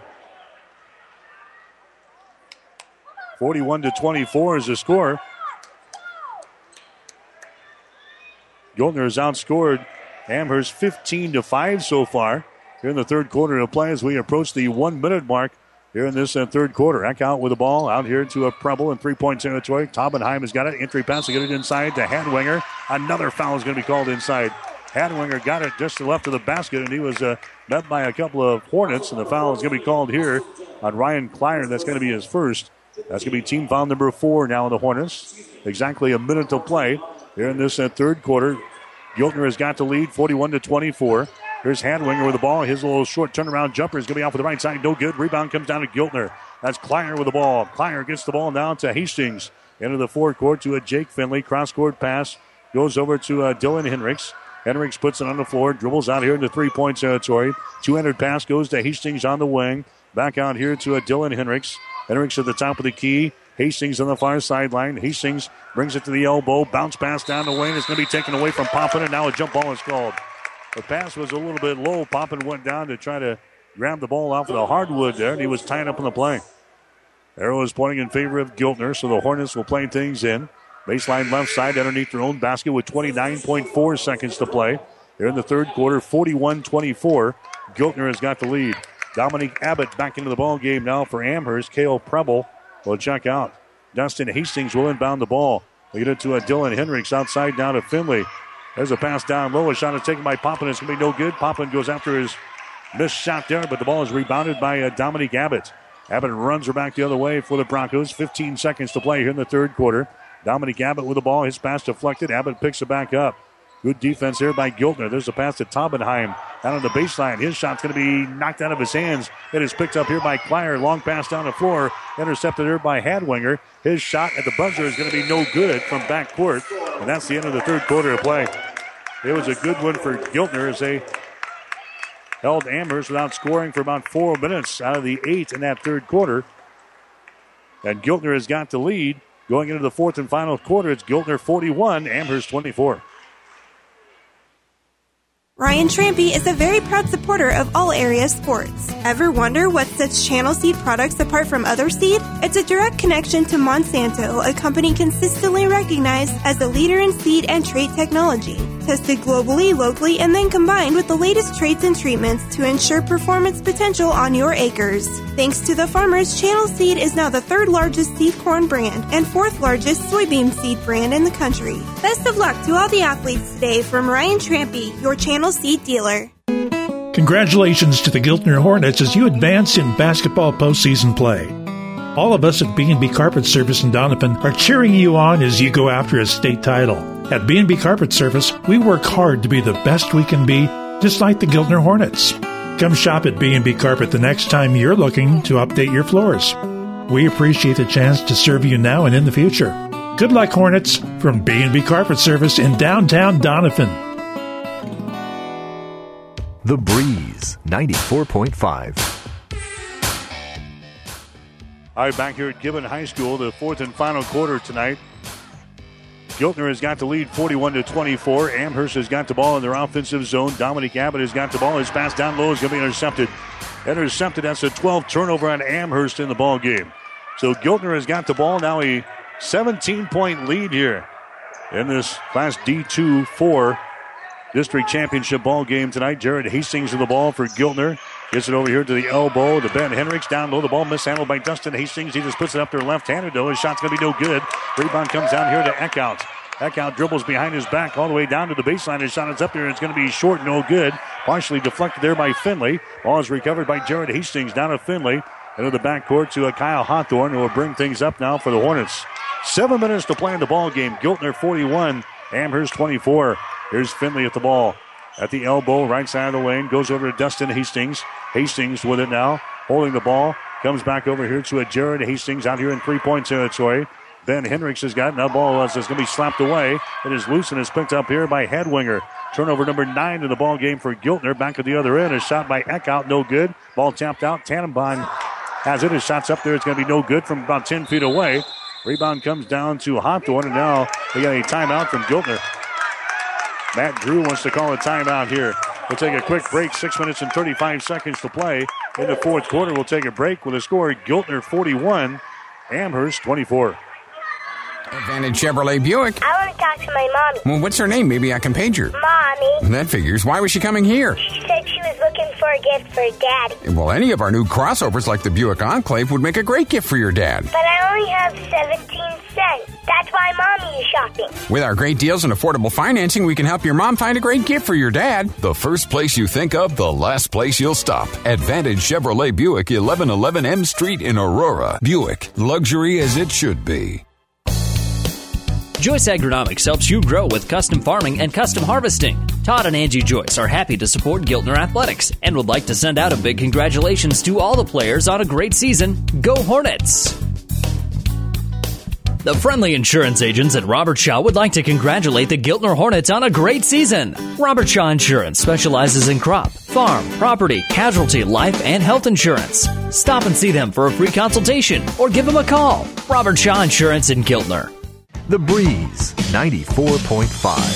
forty-one to twenty-four is the score. Giltner has outscored Amherst fifteen to five so far here in the third quarter of play as we approach the one-minute mark here in this uh, third quarter. Eckhout with the ball out here to a Preble in three-point territory. Taubenheim has got it. Entry pass to get it inside to Hadwinger. Another foul is going to be called inside. Hadwinger got it just to the left of the basket, and he was uh, met by a couple of Hornets, and the foul is going to be called here on Ryan Klyer. That's going to be his first. That's going to be team foul number four now on the Hornets. Exactly a minute to play here in this uh, third quarter. Giltner has got the lead, forty-one to twenty-four. Here's Hadwinger with the ball. His little short turnaround jumper is going to be off to the right side. No good. Rebound comes down to Giltner. That's Klyer with the ball. Klyer gets the ball down to Hastings. Into the forecourt to a Jake Finley. Cross-court pass goes over to uh, Dylan Hendricks. Hendricks puts it on the floor. Dribbles out here into three-point territory. Two-handed pass goes to Hastings on the wing. Back out here to uh, Dylan Hendricks. Hendricks at the top of the key. Hastings on the far sideline. Hastings brings it to the elbow. Bounce pass down the wing. It's going to be taken away from Poppin, and now a jump ball is called. The pass was a little bit low. Poppin went down to try to grab the ball off of the hardwood there, and he was tied up on the play. Arrow is pointing in favor of Giltner, so the Hornets will play things in. Baseline left side underneath their own basket with twenty-nine point four seconds to play. They're in the third quarter, forty-one twenty-four. Giltner has got the lead. Dominique Abbott back into the ball game now for Amherst. Kale Preble will check out. Dustin Hastings will inbound the ball. They get it to a Dylan Hendricks outside down to Finley. There's a pass down low. A shot is taken by Poppin. It's going to be no good. Poppin goes after his missed shot there, but the ball is rebounded by uh, Dominique Abbott. Abbott runs her back the other way for the Broncos. fifteen seconds to play here in the third quarter. Dominique Abbott with the ball. His pass deflected. Abbott picks it back up. Good defense here by Giltner. There's a pass to Taubenheim down on the baseline. His shot's going to be knocked out of his hands. It is picked up here by Klyer. Long pass down the floor. Intercepted here by Hadwinger. His shot at the buzzer is going to be no good from backcourt. And that's the end of the third quarter of play. It was a good one for Giltner as they held Amherst without scoring for about four minutes out of the eight in that third quarter. And Giltner has got the lead. Going into the fourth and final quarter, it's Giltner forty-one, Amherst twenty-four. Ryan Trampy is a very proud supporter of all area sports. Ever wonder what sets Channel Seed products apart from other seed? It's a direct connection to Monsanto, a company consistently recognized as a leader in seed and trait technology. Tested globally, locally, and then combined with the latest traits and treatments to ensure performance potential on your acres. Thanks to the farmers, Channel Seed is now the third largest seed corn brand and fourth largest soybean seed brand in the country. Best of luck to all the athletes today from Ryan Trampy, your Channel Seed dealer. Congratulations to the Giltner Hornets as you advance in basketball postseason play. All of us at B and B Carpet Service in Doniphan are cheering you on as you go after a state title. At B and B Carpet Service, we work hard to be the best we can be, just like the Giltner Hornets. Come shop at B and B Carpet the next time you're looking to update your floors. We appreciate the chance to serve you now and in the future. Good luck, Hornets, from B and B Carpet Service in downtown Doniphan. The Breeze, ninety-four point five. All right, back here at Gibbon High School, the fourth and final quarter tonight. Giltner has got the lead forty-one to twenty-four. Amherst has got the ball in their offensive zone. Dominic Abbott has got the ball. His pass down low is going to be intercepted. Intercepted. That's a twelve turnover on Amherst in the ball game. So Giltner has got the ball. Now a seventeen-point lead here in this Class D two four district championship ball game tonight. Jared Hastings with the ball for Giltner. Gets it over here to the elbow to Ben Hendricks. Down low, the ball mishandled by Dustin Hastings. He just puts it up there left-handed, though. His shot's going to be no good. Rebound comes down here to Eckhout. Eckhout dribbles behind his back all the way down to the baseline. His shot is up there, and it's going to be short, no good. Partially deflected there by Finley. Ball is recovered by Jared Hastings down to Finley. Into the backcourt to a Kyle Hawthorne, who will bring things up now for the Hornets. Seven minutes to play in the ball game. Giltner forty-one, Amherst twenty-four. Here's Finley at the ball. At the elbow, right side of the lane, goes over to Dustin Hastings. Hastings with it now, holding the ball. Comes back over here to a Jared Hastings out here in three-point territory. Ben Hendricks has got that ball is going to be slapped away. It is loose and is picked up here by Hadwinger. Turnover number nine in the ball game for Giltner. Back at the other end, a shot by Eckhout, no good. Ball tapped out. Tannenbaum has it. His shot's up there. It's going to be no good from about ten feet away. Rebound comes down to Hawthorne, and now we got a timeout from Giltner. Matt Drew wants to call a timeout here. We'll take a quick break. Six minutes and thirty-five seconds to play in the fourth quarter. We'll take a break with a score: Giltner forty-one, Amherst twenty-four. Advantage Chevrolet Buick. I want to talk to my mommy. Well, what's her name? Maybe I can page her. Mommy. That figures. Why was she coming here? She said she was looking for a gift for Daddy. Well, any of our new crossovers like the Buick Enclave would make a great gift for your dad. But I only have seventeen cents. That's why Mommy is shopping. With our great deals and affordable financing, we can help your mom find a great gift for your dad. The first place you think of, the last place you'll stop. Advantage Chevrolet Buick, eleven eleven M Street in Aurora. Buick, luxury as it should be. Joyce Agronomics helps you grow with custom farming and custom harvesting. Todd and Angie Joyce are happy to support Giltner Athletics and would like to send out a big congratulations to all the players on a great season. Go Hornets! The friendly insurance agents at Robert Shaw would like to congratulate the Giltner Hornets on a great season. Robert Shaw Insurance specializes in crop, farm, property, casualty, life, and health insurance. Stop and see them for a free consultation or give them a call. Robert Shaw Insurance in Giltner. The Breeze, ninety-four point five.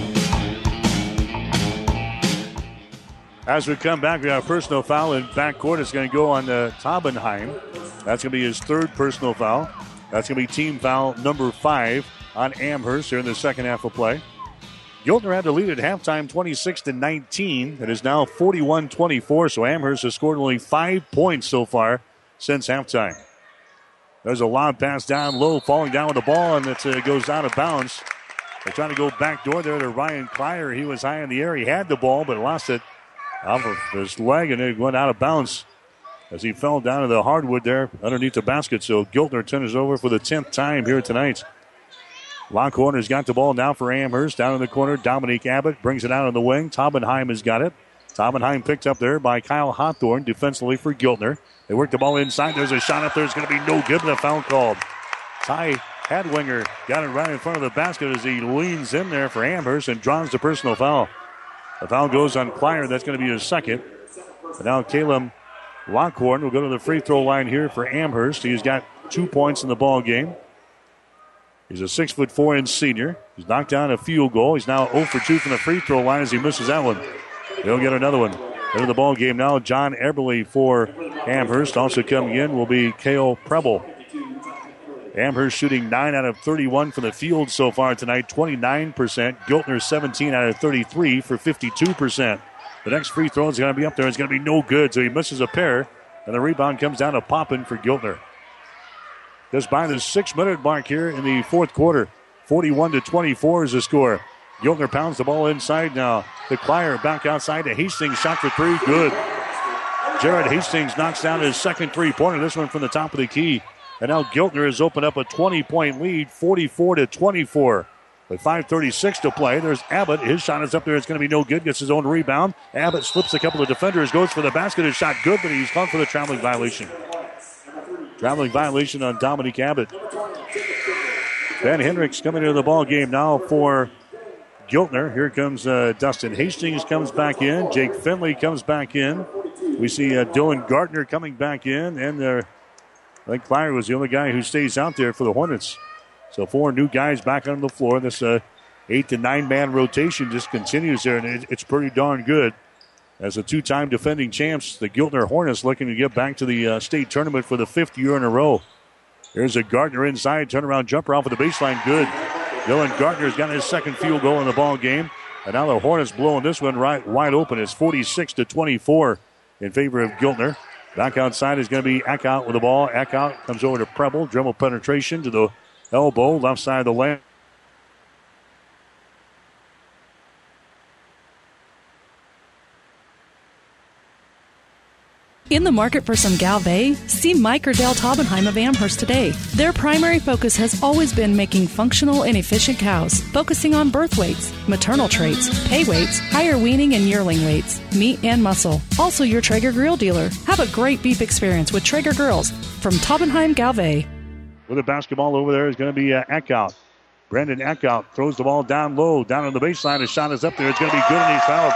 As we come back, we have a personal foul in backcourt. It's going to go on uh, Taubenheim. That's going to be his third personal foul. That's going to be team foul number five on Amherst here in the second half of play. Giltner had the lead at halftime, twenty-six to nineteen. It is now forty-one twenty-four, so Amherst has scored only five points so far since halftime. There's a lob pass down low, falling down with the ball, and it uh, goes out of bounds. They're trying to go back door there to Ryan Klyer. He was high in the air. He had the ball, but lost it off of his leg, and it went out of bounds as he fell down to the hardwood there underneath the basket. So Giltner turns over for the tenth time here tonight. Lockhorn has got the ball now for Amherst. Down in the corner, Dominique Abbott brings it out on the wing. Taubenheim has got it. Taubenheim picked up there by Kyle Hawthorne defensively for Giltner. They work the ball inside. There's a shot up there. It's going to be no good, but a foul called. Ty Hadwinger got it right in front of the basket as he leans in there for Amherst and draws the personal foul. The foul goes on Clyer. That's going to be his second. But now Caleb Lockhorn will go to the free throw line here for Amherst. He's got two points in the ball game. He's a six foot four inch senior. He's knocked down a field goal. He's now zero for two from the free throw line as he misses that one. He'll get another one. Into the ball game now, John Eberle for Amherst. Also coming in will be Cale Preble. Amherst shooting nine out of thirty-one from the field so far tonight, twenty-nine percent. Giltner seventeen out of thirty-three for fifty-two percent. The next free throw is going to be up there. It's going to be no good, so he misses a pair. And the rebound comes down to Poppin for Giltner. Just by the six-minute mark here in the fourth quarter. forty-one to twenty-four is the score. Giltner pounds the ball inside now. The Clyer back outside to Hastings. Shot for three. Good. Jared Hastings knocks down his second three-pointer. This one from the top of the key. And now Giltner has opened up a twenty-point lead, forty-four to twenty-four. With five thirty-six to play, there's Abbott. His shot is up there. It's going to be no good. Gets his own rebound. Abbott slips a couple of defenders, goes for the basket. His shot good, but he's called for the traveling violation. Traveling violation on Dominique Abbott. Ben Hendricks coming into the ball game now for Giltner. Here comes uh, Dustin Hastings comes back in. Jake Finley comes back in. We see uh, Dylan Gardner coming back in. And uh, I think Clyer was the only guy who stays out there for the Hornets. So four new guys back on the floor. This uh, eight to nine man rotation just continues there, and it, it's pretty darn good. As a two-time defending champs, the Giltner Hornets looking to get back to the uh, state tournament for the fifth year in a row. There's a Gardner inside, turnaround jumper off of the baseline, good. Dylan Gardner's got his second field goal in the ball game, and now the Hornets blowing this one right wide open. It's forty-six to twenty-four in favor of Giltner. Back outside is going to be Eckhout with the ball. Eckhout comes over to Preble, dribble penetration to the elbow, left side of the lane. In the market for some Galvay? See Mike or Dale Taubenheim of Amherst today. Their primary focus has always been making functional and efficient cows, focusing on birth weights, maternal traits, pay weights, higher weaning and yearling weights, meat and muscle. Also your Traeger grill dealer. Have a great beef experience with Traeger grills from Taubenheim Galvay. With the basketball over there is going to be uh, Eckhout. Brandon Eckhout throws the ball down low, down on the baseline. His shot is up there. It's going to be good, and he's fouled.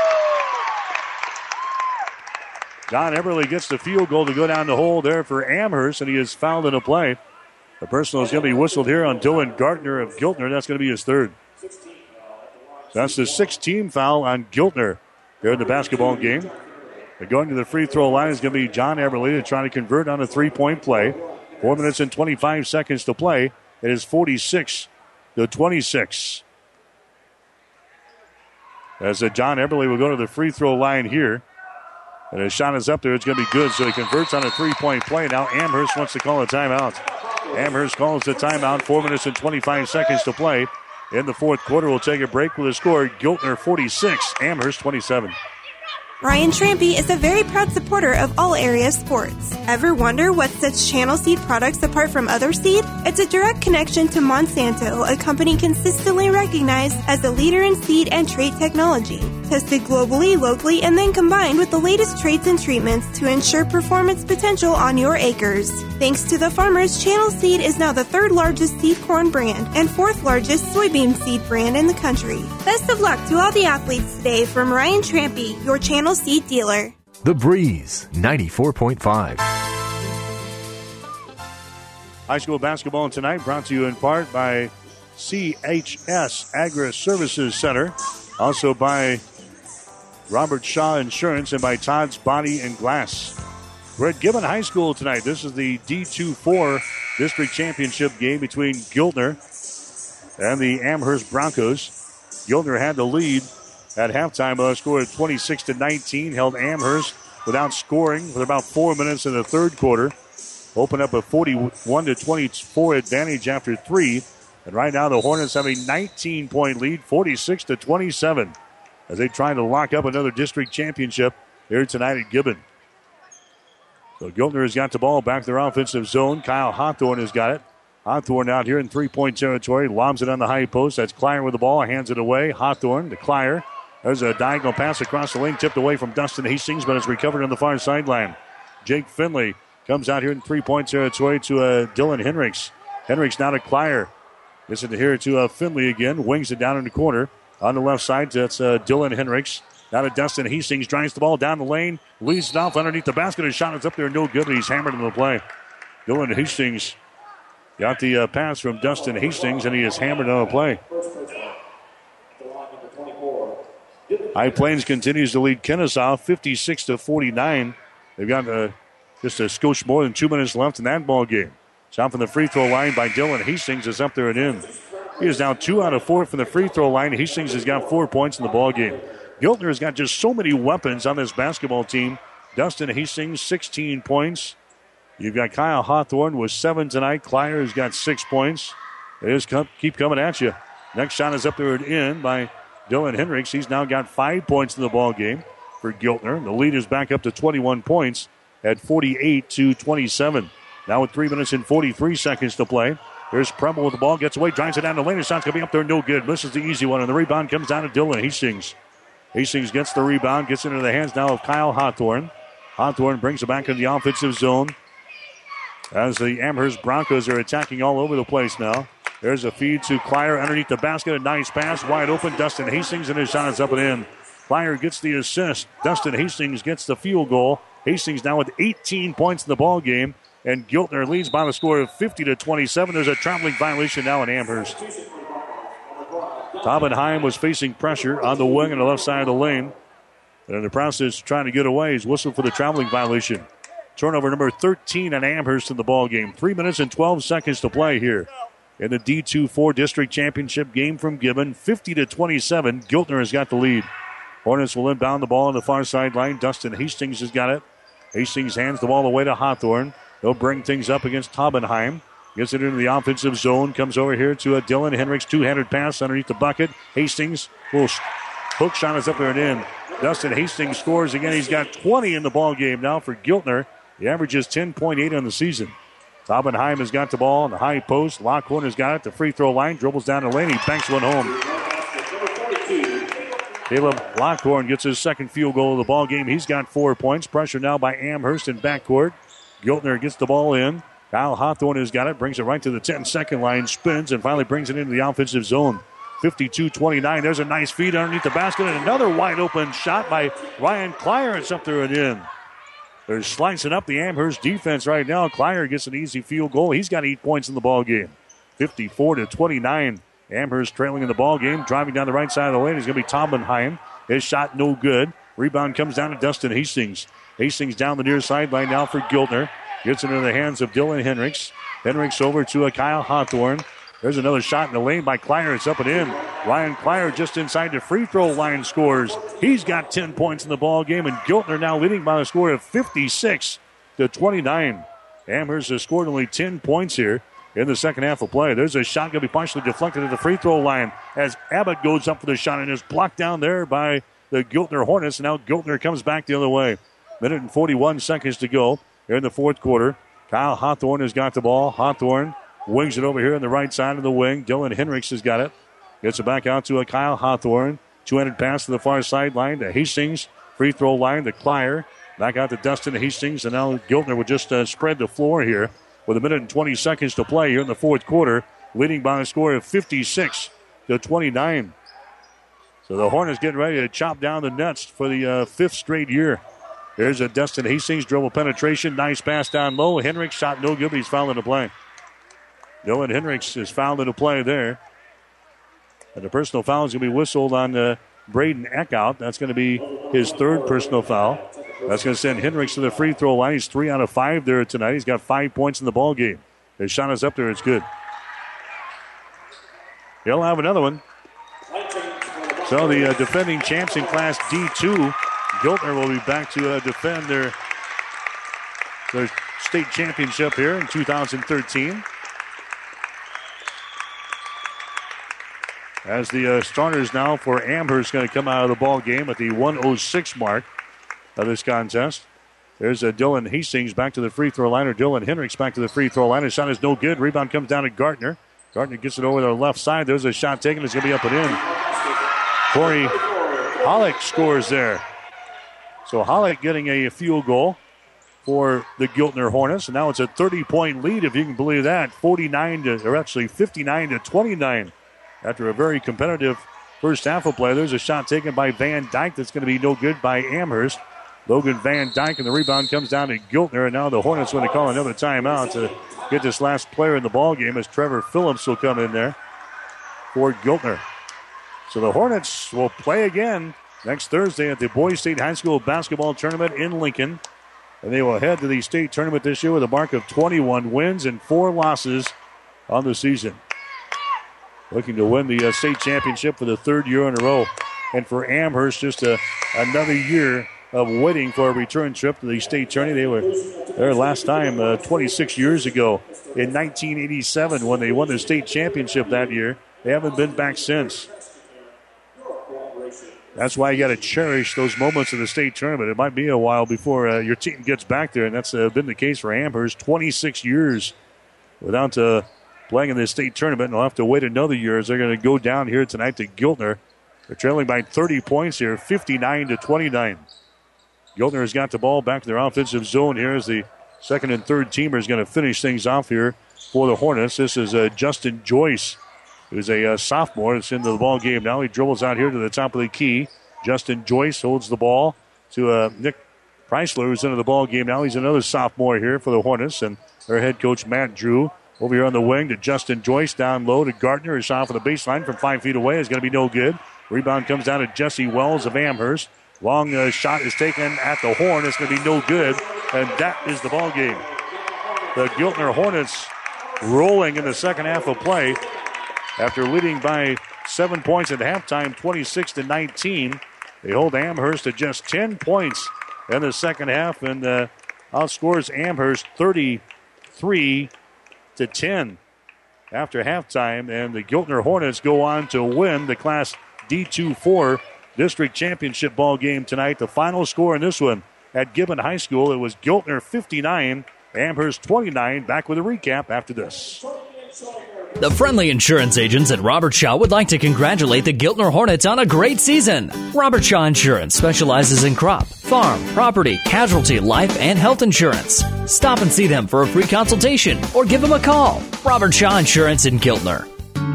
John Eberle gets the field goal to go down the hole there for Amherst, and he is fouled in a play. The personal is going to be whistled here on Dylan Gardner of Giltner. That's going to be his third. So that's the sixth team foul on Giltner here in the basketball game. But going to the free throw line is going to be John Eberle to try to convert on a three-point play. Four minutes and twenty-five seconds to play. It is forty-six to twenty-six. As uh, John Eberle will go to the free throw line here. And his shot is up there. It's going to be good. So he converts on a three-point play. Now Amherst wants to call a timeout. Amherst calls the timeout. Four minutes and twenty-five seconds to play. In the fourth quarter, we'll take a break with a score. Giltner forty-six, Amherst twenty-seven. Ryan Trampy is a very proud supporter of all area sports. Ever wonder what sets Channel Seed products apart from other seed? It's a direct connection to Monsanto, a company consistently recognized as a leader in seed and trait technology. Tested globally, locally, and then combined with the latest traits and treatments to ensure performance potential on your acres. Thanks to the farmers, Channel Seed is now the third largest seed corn brand and fourth largest soybean seed brand in the country. Best of luck to all the athletes today from Ryan Trampy, your Channel Seed dealer. The Breeze, ninety-four point five. High school basketball tonight brought to you in part by C H S Agri Services Center. Also by Robert Shaw Insurance and by Todd's Body and Glass. We're at Gibbon High School tonight. This is the D two four district championship game between Giltner and the Amherst Broncos. Giltner had the lead at halftime, uh, scored twenty-six to nineteen, held Amherst without scoring with about four minutes in the third quarter. Opened up a forty-one to twenty-four advantage after three. And right now the Hornets have a nineteen-point lead, forty-six to twenty-seven, as they try to lock up another district championship here tonight at Gibbon. So Giltner has got the ball back to their offensive zone. Kyle Hawthorne has got it. Hawthorne out here in three-point territory. Lobs it on the high post. That's Clyer with the ball. Hands it away. Hawthorne to Clyer. There's a diagonal pass across the lane. Tipped away from Dustin Hastings, but it's recovered on the far sideline. Jake Finley comes out here in three-point territory to uh, Dylan Hendricks. Hendricks now to Clyer. Gets it here to uh, Finley again. Wings it down in the corner. On the left side, that's uh, Dylan Hendricks. Now to Dustin Hastings. Drives the ball down the lane. Leads it off underneath the basket. His shot is up there. No good, but he's hammered in the play. Dylan Hastings got the uh, pass from Dustin Hastings, and he is hammered on the play. High Plains continues to lead Kennesaw fifty-six to forty-nine. They've got uh, just a skosh more than two minutes left in that ball game. Shot from the free throw line by Dylan Hastings is up there and in. He is now two out of four from the free throw line. Hastings has got four points in the ball game. Giltner has got just so many weapons on this basketball team. Dustin Hastings, sixteen points. You've got Kyle Hawthorne with seven tonight. Clyer has got six points. They just come, keep coming at you. Next shot is up there and in by Dylan Hendricks. He's now got five points in the ball game for Giltner. The lead is back up to twenty-one points at forty-eight to twenty-seven. Now with three minutes and forty-three seconds to play. There's Preble with the ball. Gets away. Drives it down the lane. His shot's going to be up there. No good. Misses the easy one. And the rebound comes down to Dylan Hastings. Hastings gets the rebound. Gets into the hands now of Kyle Hawthorne. Hawthorne brings it back in the offensive zone. As the Amherst Broncos are attacking all over the place now. There's a feed to Clyer underneath the basket. A nice pass. Wide open. Dustin Hastings, and his shot is up and in. Clyer gets the assist. Dustin Hastings gets the field goal. Hastings now with eighteen points in the ball game. And Giltner leads by the score of fifty to twenty-seven. There's a traveling violation now in Amherst. Taubenheim was facing pressure on the wing on the left side of the lane. And in the process of trying to get away, he's whistled for the traveling violation. Turnover number thirteen on Amherst in the ball game. Three minutes and twelve seconds to play here in the D two four District Championship game from Gibbon. fifty to twenty-seven. Giltner has got the lead. Hornets will inbound the ball on the far sideline. Dustin Hastings has got it. Hastings hands the ball away to Hawthorne. He'll bring things up against Taubenheim. Gets it into the offensive zone. Comes over here to a Dylan Hendricks. Two-handed pass underneath the bucket. Hastings. Little hook shot is up there and in. Dustin Hastings scores again. He's got twenty in the ball game now for Giltner. The average is ten point eight on the season. Taubenheim has got the ball on the high post. Lockhorn has got it. The free throw line. Dribbles down the lane. He banks one home. Caleb Lockhorn gets his second field goal of the ball game. He's got four points. Pressure now by Amherst in backcourt. Giltner gets the ball in. Kyle Hawthorne has got it. Brings it right to the ten-second line. Spins and finally brings it into the offensive zone. fifty-two twenty-nine. There's a nice feed underneath the basket. And another wide open shot by Ryan Clyer. It's up there and in. They're slicing up the Amherst defense right now. Clyer gets an easy field goal. He's got eight points in the ball game. fifty-four to twenty-nine. Amherst trailing in the ball game. Driving down the right side of the lane is going to be Taubenheim. His shot no good. Rebound comes down to Dustin Hastings. Hastings down the near sideline now for Giltner. Gets it into the hands of Dylan Hendricks. Hendricks over to a Kyle Hawthorne. There's another shot in the lane by Clyer. It's up and in. Ryan Clyer just inside the free throw line scores. He's got ten points in the ball game, and Giltner now leading by a score of fifty-six to twenty-nine. Amherst has scored only ten points here in the second half of play. There's a shot going to be partially deflected at the free throw line as Abbott goes up for the shot and is blocked down there by the Giltner Hornets. Now Giltner comes back the other way. Minute and forty-one seconds to go here in the fourth quarter. Kyle Hawthorne has got the ball. Hawthorne wings it over here on the right side of the wing. Dylan Hendricks has got it. Gets it back out to a Kyle Hawthorne. Two-handed pass to the far sideline to Hastings. Free throw line to Clyer. Back out to Dustin Hastings. And now Giltner would just uh, spread the floor here with a minute and twenty seconds to play here in the fourth quarter. Leading by a score of fifty-six to twenty-nine. So the Hornets getting ready to chop down the nets for the uh, fifth straight year. There's a Dustin Hastings dribble penetration. Nice pass down low. Hendricks shot no good, but he's fouled in the play. Dylan Hendricks is fouled in the play there. And the personal foul is going to be whistled on uh, Braden Eckhout. That's going to be his third personal foul. That's going to send Hendricks to the free throw line. He's three out of five there tonight. He's got five points in the ball game. His shot is up there. It's good. He'll have another one. So the uh, defending champs in Class D two, Giltner will be back to uh, defend their, their state championship here in two thousand thirteen. As the uh, starters now for Amherst going to come out of the ball game at the one oh six mark of this contest. There's a Dylan Hastings back to the free throw line, or Dylan Hendricks back to the free throw line. His shot is no good. Rebound comes down to Gardner. Gardner gets it over the left side. There's a shot taken. It's going to be up and in. Corey Hollick scores there. So Hollick getting a field goal for the Giltner Hornets. And now it's a thirty-point lead, if you can believe that. forty-nine to, or actually fifty-nine to twenty-nine. After a very competitive first half of play, there's a shot taken by Van Dyke that's going to be no good by Amherst. Logan Van Dyke, and the rebound comes down to Giltner, and now the Hornets going to call another timeout to get this last player in the ball game as Trevor Phillips will come in there for Giltner. So the Hornets will play again next Thursday at the Boys State High School Basketball Tournament in Lincoln, and they will head to the state tournament this year with a mark of twenty-one wins and four losses on the season. Looking to win the uh, state championship for the third year in a row, and for Amherst, just a, another year of waiting for a return trip to the state tourney. They were there last time uh, twenty-six years ago in nineteen eighty-seven when they won the state championship that year. They haven't been back since. That's why you got to cherish those moments of the state tournament. It might be a while before uh, your team gets back there, and that's uh, been the case for Amherst. twenty-six years without uh, playing in the state tournament, and they'll have to wait another year as they're going to go down here tonight to Giltner. They're trailing by thirty points here, fifty-nine to twenty-nine. Giltner has got the ball back in their offensive zone here as the second and third teamer is going to finish things off here for the Hornets. This is uh, Justin Joyce, who's a uh, sophomore that's into the ball game now. He dribbles out here to the top of the key. Justin Joyce holds the ball to uh, Nick Preisler, who's into the ball game now. He's another sophomore here for the Hornets, and their head coach Matt Drew over here on the wing to Justin Joyce, down low to Gardner. His shot from the baseline from five feet away is going to be no good. Rebound comes down to Jesse Wells of Amherst. Long uh, shot is taken at the horn. It's going to be no good, and that is the ball game. The Giltner Hornets rolling in the second half of play after leading by seven points at halftime, twenty-six to nineteen. They hold Amherst to just ten points in the second half, and uh, outscores Amherst thirty-three to ten after halftime. And the Giltner Hornets go on to win the Class D two four District Championship ball game tonight. The final score in this one at Gibbon High School, it was Giltner fifty-nine, Amherst twenty-nine. Back with a recap after this. The friendly insurance agents at Robert Shaw would like to congratulate the Giltner Hornets on a great season. Robert Shaw Insurance specializes in crop, farm, property, casualty, life, and health insurance. Stop and see them for a free consultation or give them a call. Robert Shaw Insurance in Giltner.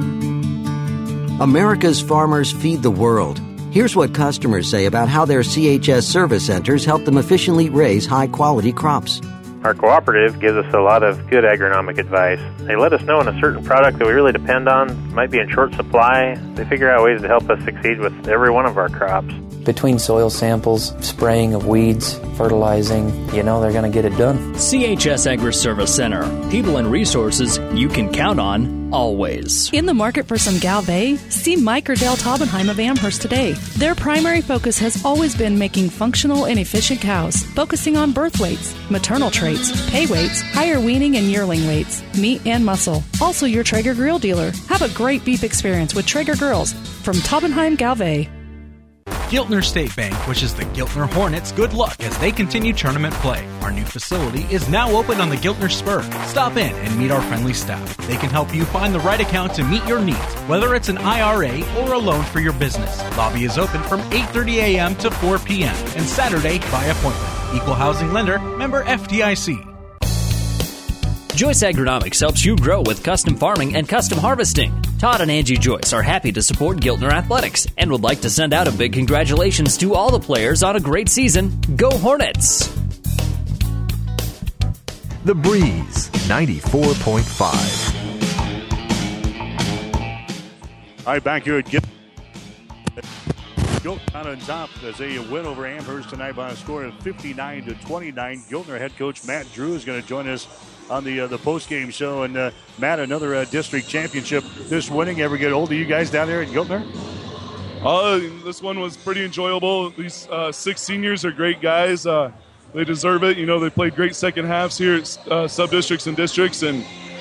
America's farmers feed the world. Here's what customers say about how their C H S service centers help them efficiently raise high-quality crops. Our cooperative gives us a lot of good agronomic advice. They let us know when a certain product that we really depend on might be in short supply. They figure out ways to help us succeed with every one of our crops. Between soil samples, spraying of weeds, fertilizing, you know they're going to get it done. C H S Agri Service Center. People and resources you can count on always. In the market for some Galvay? See Mike or Dale Taubenheim of Amherst today. Their primary focus has always been making functional and efficient cows, focusing on birth weights, maternal traits, pay weights, higher weaning and yearling weights, meat and muscle. Also your Traeger grill dealer. Have a great beef experience with Traeger grills from Taubenheim Galvay. Giltner State Bank wishes the Giltner Hornets good luck as they continue tournament play. Our new facility is now open on the Giltner Spur. Stop in and meet our friendly staff. They can help you find the right account to meet your needs, whether it's an I R A or a loan for your business. Lobby is open from eight thirty a.m. to four p.m. and Saturday by appointment. Equal housing lender, member F D I C. Joyce Agronomics helps you grow with custom farming and custom harvesting. Todd and Angie Joyce are happy to support Giltner Athletics and would like to send out a big congratulations to all the players on a great season. Go Hornets! The Breeze, ninety-four point five. All right, back here at Giltner. Giltner out on top as they win over Amherst tonight by a score of fifty-nine to twenty-nine. Giltner head coach Matt Drew is going to join us on the uh, the post-game show. And uh, Matt, another uh, district championship. This winning ever get old to you guys down there at Giltner? Uh, this one was pretty enjoyable. These uh, six seniors are great guys. Uh, they deserve it. You know, they played great second halves here at uh, sub-districts and districts, and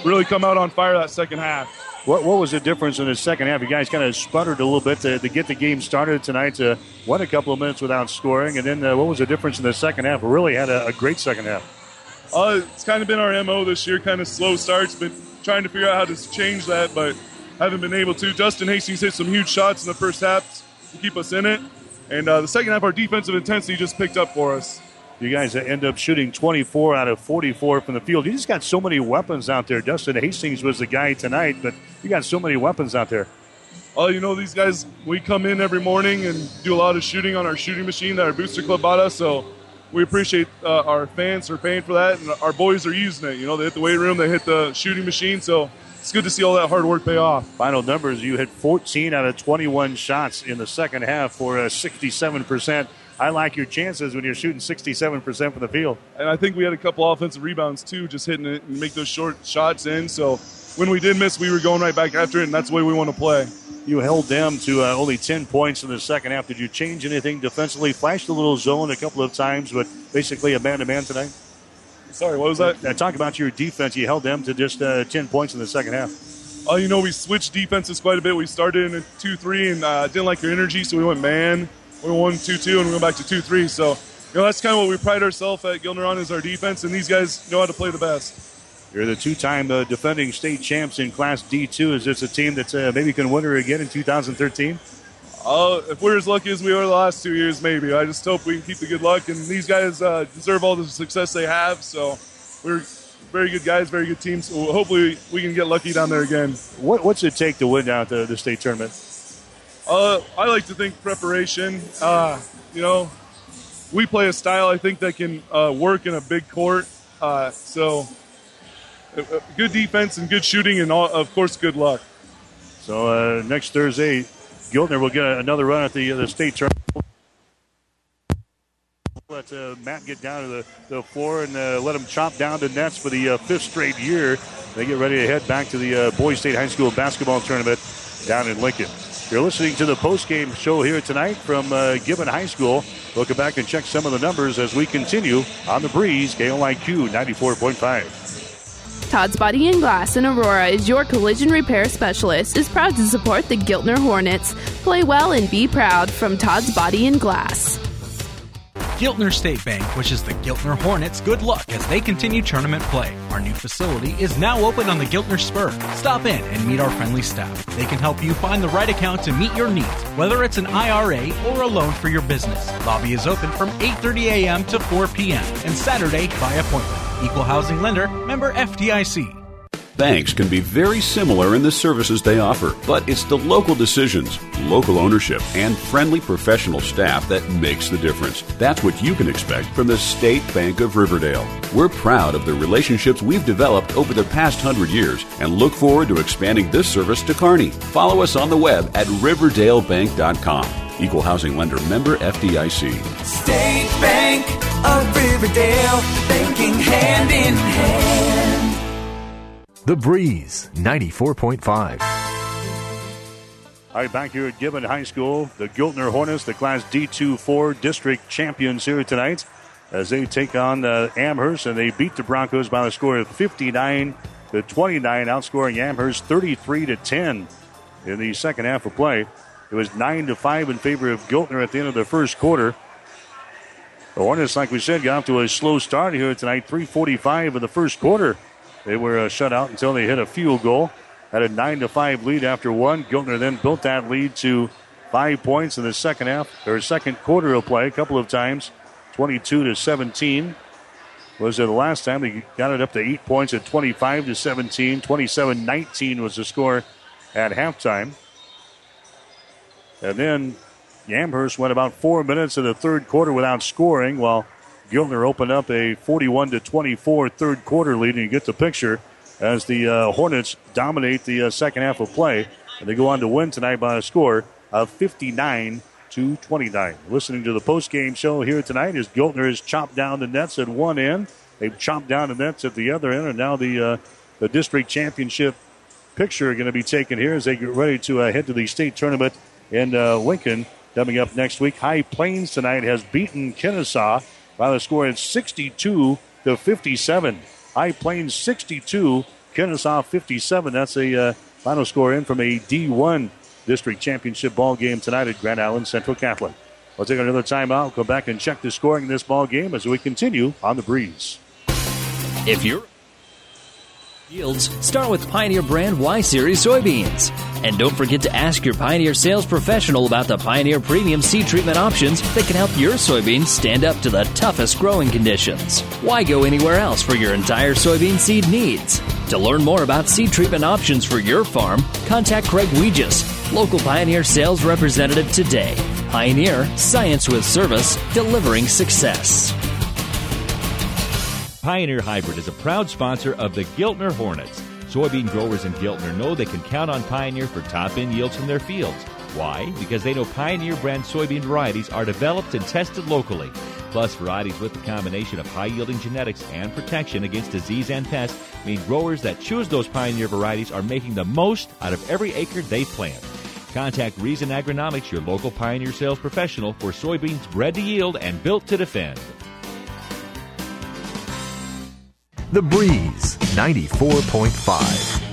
really come out on fire that second half. What what was the difference in the second half? You guys kind of sputtered a little bit to, to get the game started tonight, to went a couple of minutes without scoring, and then uh, what was the difference in the second half? We really had a, a great second half. Uh, it's kind of been our M O this year, kind of slow starts, been trying to figure out how to change that, but haven't been able to. Justin Hastings hit some huge shots in the first half to keep us in it, and uh, the second half, our defensive intensity just picked up for us. You guys end up shooting twenty-four out of forty-four from the field. You just got so many weapons out there. Justin Hastings was the guy tonight, but you got so many weapons out there. Oh, you know, these guys, we come in every morning and do a lot of shooting on our shooting machine that our booster club bought us, so we appreciate uh, our fans for paying for that, and our boys are using it. You know, they hit the weight room, they hit the shooting machine, so it's good to see all that hard work pay off. Final numbers, you hit fourteen out of twenty-one shots in the second half for uh, sixty-seven percent. I like your chances when you're shooting sixty-seven percent from the field. And I think we had a couple offensive rebounds, too, just hitting it and make those short shots in. So when we did miss, we were going right back after it, and that's the way we want to play. You held them to uh, only ten points in the second half. Did you change anything defensively? Flashed a little zone a couple of times, but basically a man-to-man tonight? Sorry, what was that? Uh, talk about your defense. You held them to just uh, ten points in the second half. Oh, uh, you know, we switched defenses quite a bit. We started in a two three and uh, didn't like your energy, so we went man. We won two two, and we went back to two three. So, you know, that's kind of what we pride ourselves at Giltner on is our defense, and these guys know how to play the best. You're the two-time uh, defending state champs in Class D two. Is this a team that uh, maybe can win her again in two thousand thirteen? Uh, if we're as lucky as we were the last two years, maybe. I just hope we can keep the good luck, and these guys uh, deserve all the success they have. So we're very good guys, very good teams. So hopefully we can get lucky down there again. What, what's it take to win out the, the state tournament? Uh, I like to think preparation. Uh, you know, we play a style I think that can uh, work in a big court. Uh, so, uh, good defense and good shooting, and all, of course, good luck. So uh, next Thursday, Giltner will get another run at the uh, the state tournament. Let uh, Matt get down to the, the floor and uh, let him chop down the nets for the uh, fifth straight year. They get ready to head back to the uh, Boys State High School basketball tournament down in Lincoln. You're listening to the postgame show here tonight from uh, Gibbon High School. We'll come back and check some of the numbers as we continue on the Breeze, K L I Q ninety-four point five. Todd's Body and Glass in Aurora is your collision repair specialist, is proud to support the Giltner Hornets. Play well and be proud from Todd's Body and Glass. Giltner State Bank wishes the Giltner Hornets good luck as they continue tournament play. Our new facility is now open on the Giltner Spur. Stop in and meet our friendly staff. They can help you find the right account to meet your needs, whether it's an I R A or a loan for your business. Lobby is open from eight thirty a.m. to four p.m. and Saturday by appointment. Equal housing lender, member F D I C. Banks can be very similar in the services they offer, but it's the local decisions, local ownership, and friendly professional staff that makes the difference. That's what you can expect from the State Bank of Riverdale. We're proud of the relationships we've developed over the past hundred years and look forward to expanding this service to Kearney. Follow us on the web at riverdale bank dot com. Equal housing lender, member F D I C. State Bank of Riverdale, banking hand in hand. The Breeze, ninety-four point five. All right, back here at Gibbon High School, the Giltner Hornets, the Class D two four district champions here tonight, as they take on uh, Amherst, and they beat the Broncos by the score of fifty-nine to twenty-nine, outscoring Amherst thirty-three to ten in the second half of play. It was nine to five in favor of Giltner at the end of the first quarter. The Hornets, like we said, got off to a slow start here tonight, three forty-five in the first quarter. They were uh, shut out until they hit a field goal. Had a nine to five lead after one. Giltner then built that lead to five points in the second half, or second quarter of play a couple of times. twenty-two to seventeen was the last time. They got it up to eight points at twenty-five to seventeen. twenty-seven nineteen was the score at halftime. And then Amherst went about four minutes of the third quarter without scoring, while Giltner opened up a forty-one to twenty-four third quarter lead, and you get the picture as the uh, Hornets dominate the uh, second half of play, and they go on to win tonight by a score of fifty-nine to twenty-nine. Listening to the post-game show here tonight as Giltner has chopped down the nets at one end. They've chopped down the nets at the other end, and now the uh, the district championship picture going to be taken here as they get ready to uh, head to the state tournament in uh, Lincoln coming up next week. High Plains tonight has beaten Kennesaw by the score of sixty-two to fifty-seven. High Plains sixty-two, Kennesaw fifty-seven. That's a uh, final score in from a D one district championship ball game tonight at Grand Island Central Catholic. We'll take another timeout. Go back and check the scoring in this ball game as we continue on the Breeze. If you're yields, start with Pioneer brand Y-Series soybeans. And don't forget to ask your Pioneer sales professional about the Pioneer Premium seed treatment options that can help your soybeans stand up to the toughest growing conditions. Why go anywhere else for your entire soybean seed needs? To learn more about seed treatment options for your farm, contact Craig Weegis, local Pioneer sales representative today. Pioneer, science with service, delivering success. Pioneer Hybrid is a proud sponsor of the Giltner Hornets. Soybean growers in Giltner know they can count on Pioneer for top-end yields from their fields. Why? Because they know Pioneer brand soybean varieties are developed and tested locally. Plus, varieties with the combination of high-yielding genetics and protection against disease and pests mean growers that choose those Pioneer varieties are making the most out of every acre they plant. Contact Reason Agronomics, your local Pioneer sales professional, for soybeans bred to yield and built to defend. The Breeze, ninety-four point five.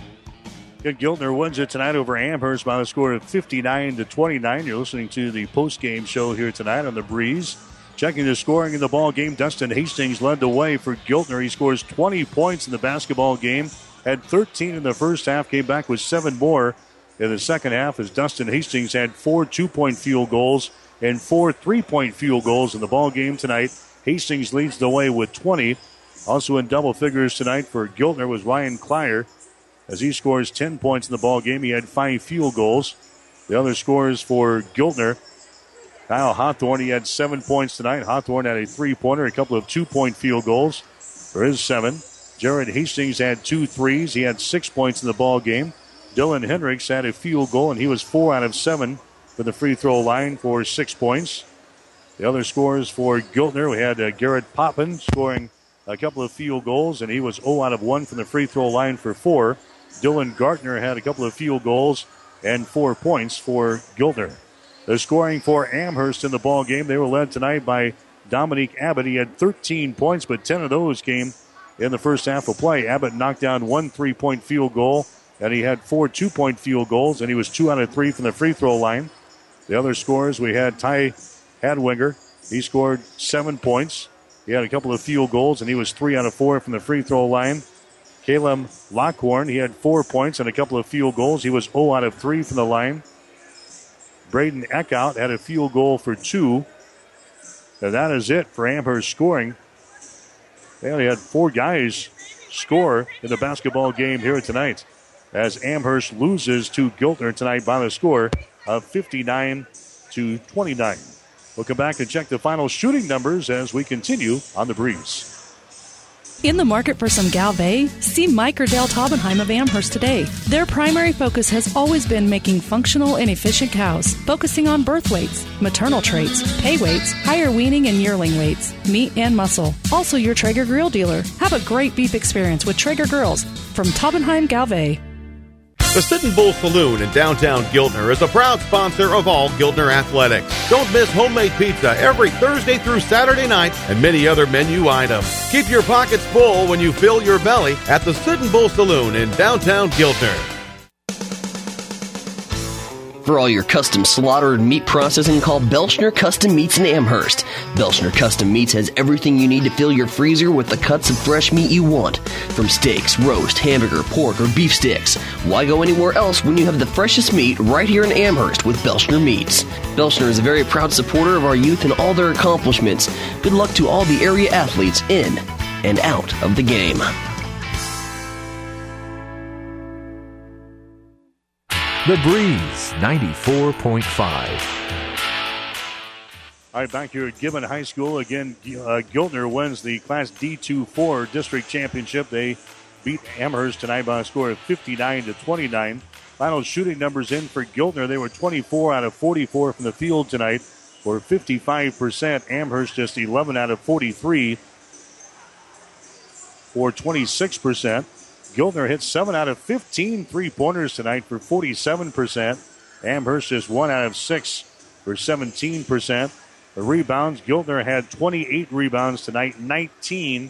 Giltner wins it tonight over Amherst by a score of fifty-nine to twenty-nine. You're listening to the post-game show here tonight on the Breeze. Checking the scoring in the ball game, Dustin Hastings led the way for Giltner. He scores twenty points in the basketball game, had thirteen in the first half, came back with seven more in the second half as Dustin Hastings had four two-point field goals and four three-point field goals in the ball game tonight. Hastings leads the way with twenty. Also in double figures tonight for Giltner was Ryan Klyer as he scores ten points in the ball game. He had five field goals. The other scores for Giltner, Kyle Hawthorne, he had seven points tonight. Hawthorne had a three-pointer, a couple of two-point field goals for his seven. Jared Hastings had two threes. He had six points in the ball game. Dylan Hendricks had a field goal, and he was four out of seven from the free throw line for six points. The other scores for Giltner, we had uh, Garrett Poppin scoring a couple of field goals, and he was zero out of one from the free throw line for four. Dylan Gartner had a couple of field goals and four points for Giltner. The scoring for Amherst in the ball game, they were led tonight by Dominique Abbott. He had thirteen points, but ten of those came in the first half of play. Abbott knocked down one three-point field goal, and he had four two-point field goals, and he was two out of three from the free throw line. The other scores, we had Ty Hadwinger. He scored seven points. He had a couple of field goals, and he was three out of four from the free throw line. Caleb Lockhorn, he had four points and a couple of field goals. He was zero out of three from the line. Braden Eckhout had a field goal for two. And that is it for Amherst scoring. They only had four guys score in the basketball game here tonight as Amherst loses to Giltner tonight by the score of fifty-nine to twenty-nine. We'll come back and check the final shooting numbers as we continue on the Breeze. In the market for some Galvay? See Mike or Dale Taubenheim of Amherst today. Their primary focus has always been making functional and efficient cows, focusing on birth weights, maternal traits, pay weights, higher weaning and yearling weights, meat and muscle. Also your Traeger grill dealer. Have a great beef experience with Traeger grills from Taubenheim Galvay. The Sitting Bull Saloon in downtown Giltner is a proud sponsor of all Giltner athletics. Don't miss homemade pizza every Thursday through Saturday night and many other menu items. Keep your pockets full when you fill your belly at the Sitting Bull Saloon in downtown Giltner. For all your custom slaughter and meat processing, call Belchner Custom Meats in Amherst. Belchner Custom Meats has everything you need to fill your freezer with the cuts of fresh meat you want. From steaks, roast, hamburger, pork, or beef sticks. Why go anywhere else when you have the freshest meat right here in Amherst with Belchner Meats? Belchner is a very proud supporter of our youth and all their accomplishments. Good luck to all the area athletes in and out of the game. The Breeze, ninety-four point five. All right, back here at Gibbon High School. Again, uh, Giltner wins the Class D two four district championship. They beat Amherst tonight by a score of fifty-nine to twenty-nine. Final shooting numbers in for Giltner. They were twenty-four out of forty-four from the field tonight for fifty-five percent. Amherst just eleven out of forty-three for twenty-six percent. Giltner hit seven out of fifteen three-pointers tonight for forty-seven percent. Amherst just one out of six for seventeen percent. The rebounds, Giltner had twenty-eight rebounds tonight, nineteen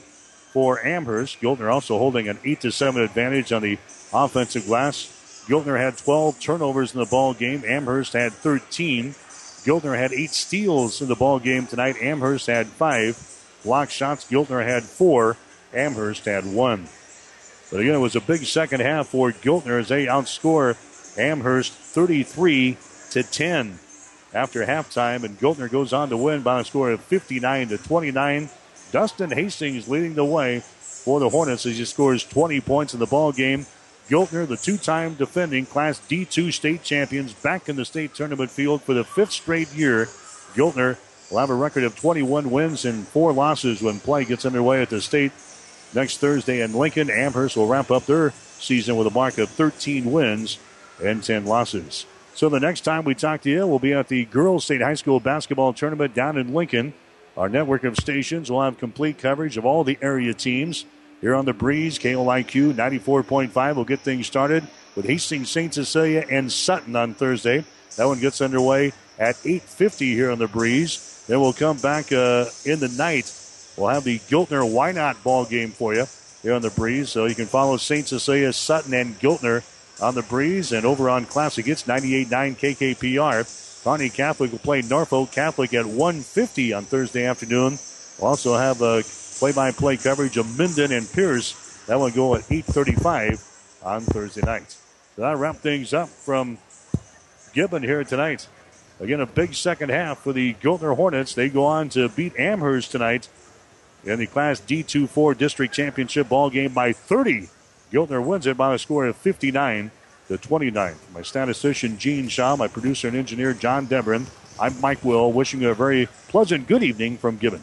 for Amherst. Giltner also holding an eight to seven advantage on the offensive glass. Giltner had twelve turnovers in the ball game. Amherst had thirteen. Giltner had eight steals in the ball game tonight. Amherst had five. Block shots, Giltner had four. Amherst had one. But again, it was a big second half for Giltner as they outscore Amherst thirty-three to ten after halftime. And Giltner goes on to win by a score of fifty-nine to twenty-nine. Dustin Hastings leading the way for the Hornets as he scores twenty points in the ball game. Giltner, the two-time defending Class D two state champions, back in the state tournament field for the fifth straight year. Giltner will have a record of twenty-one wins and four losses when play gets underway at the state next Thursday in Lincoln. Amherst will wrap up their season with a mark of thirteen wins and ten losses. So the next time we talk to you, we'll be at the Girls State High School Basketball Tournament down in Lincoln. Our network of stations will have complete coverage of all the area teams. Here on the Breeze, K L I Q ninety-four point five will get things started with Hastings, Saint Cecilia, and Sutton on Thursday. That one gets underway at eight fifty here on the Breeze. Then we'll come back uh, in the night. We'll have the Giltner Wynot ball game for you here on the Breeze. So you can follow Saint Cecilia, Sutton, and Giltner on the Breeze. And over on Classic, it's ninety-eight point nine K K P R. Kearney Catholic will play Norfolk Catholic at one fifty on Thursday afternoon. We'll also have a play-by-play coverage of Minden and Pierce. That one go at eight thirty-five on Thursday night. So that'll wrap things up from Gibbon here tonight. Again, a big second half for the Giltner Hornets. They go on to beat Amherst tonight in the Class D two four District Championship ball game by thirty. Giltner wins it by a score of fifty-nine to twenty-nine. My statistician, Gene Shaw, my producer and engineer, John Debrin. I'm Mike Will, wishing you a very pleasant good evening from Gibbon.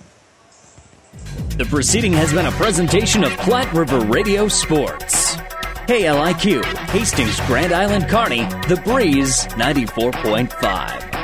The proceeding has been a presentation of Platte River Radio Sports. K L I Q, Hastings, Grand Island, Kearney, The Breeze, ninety-four point five.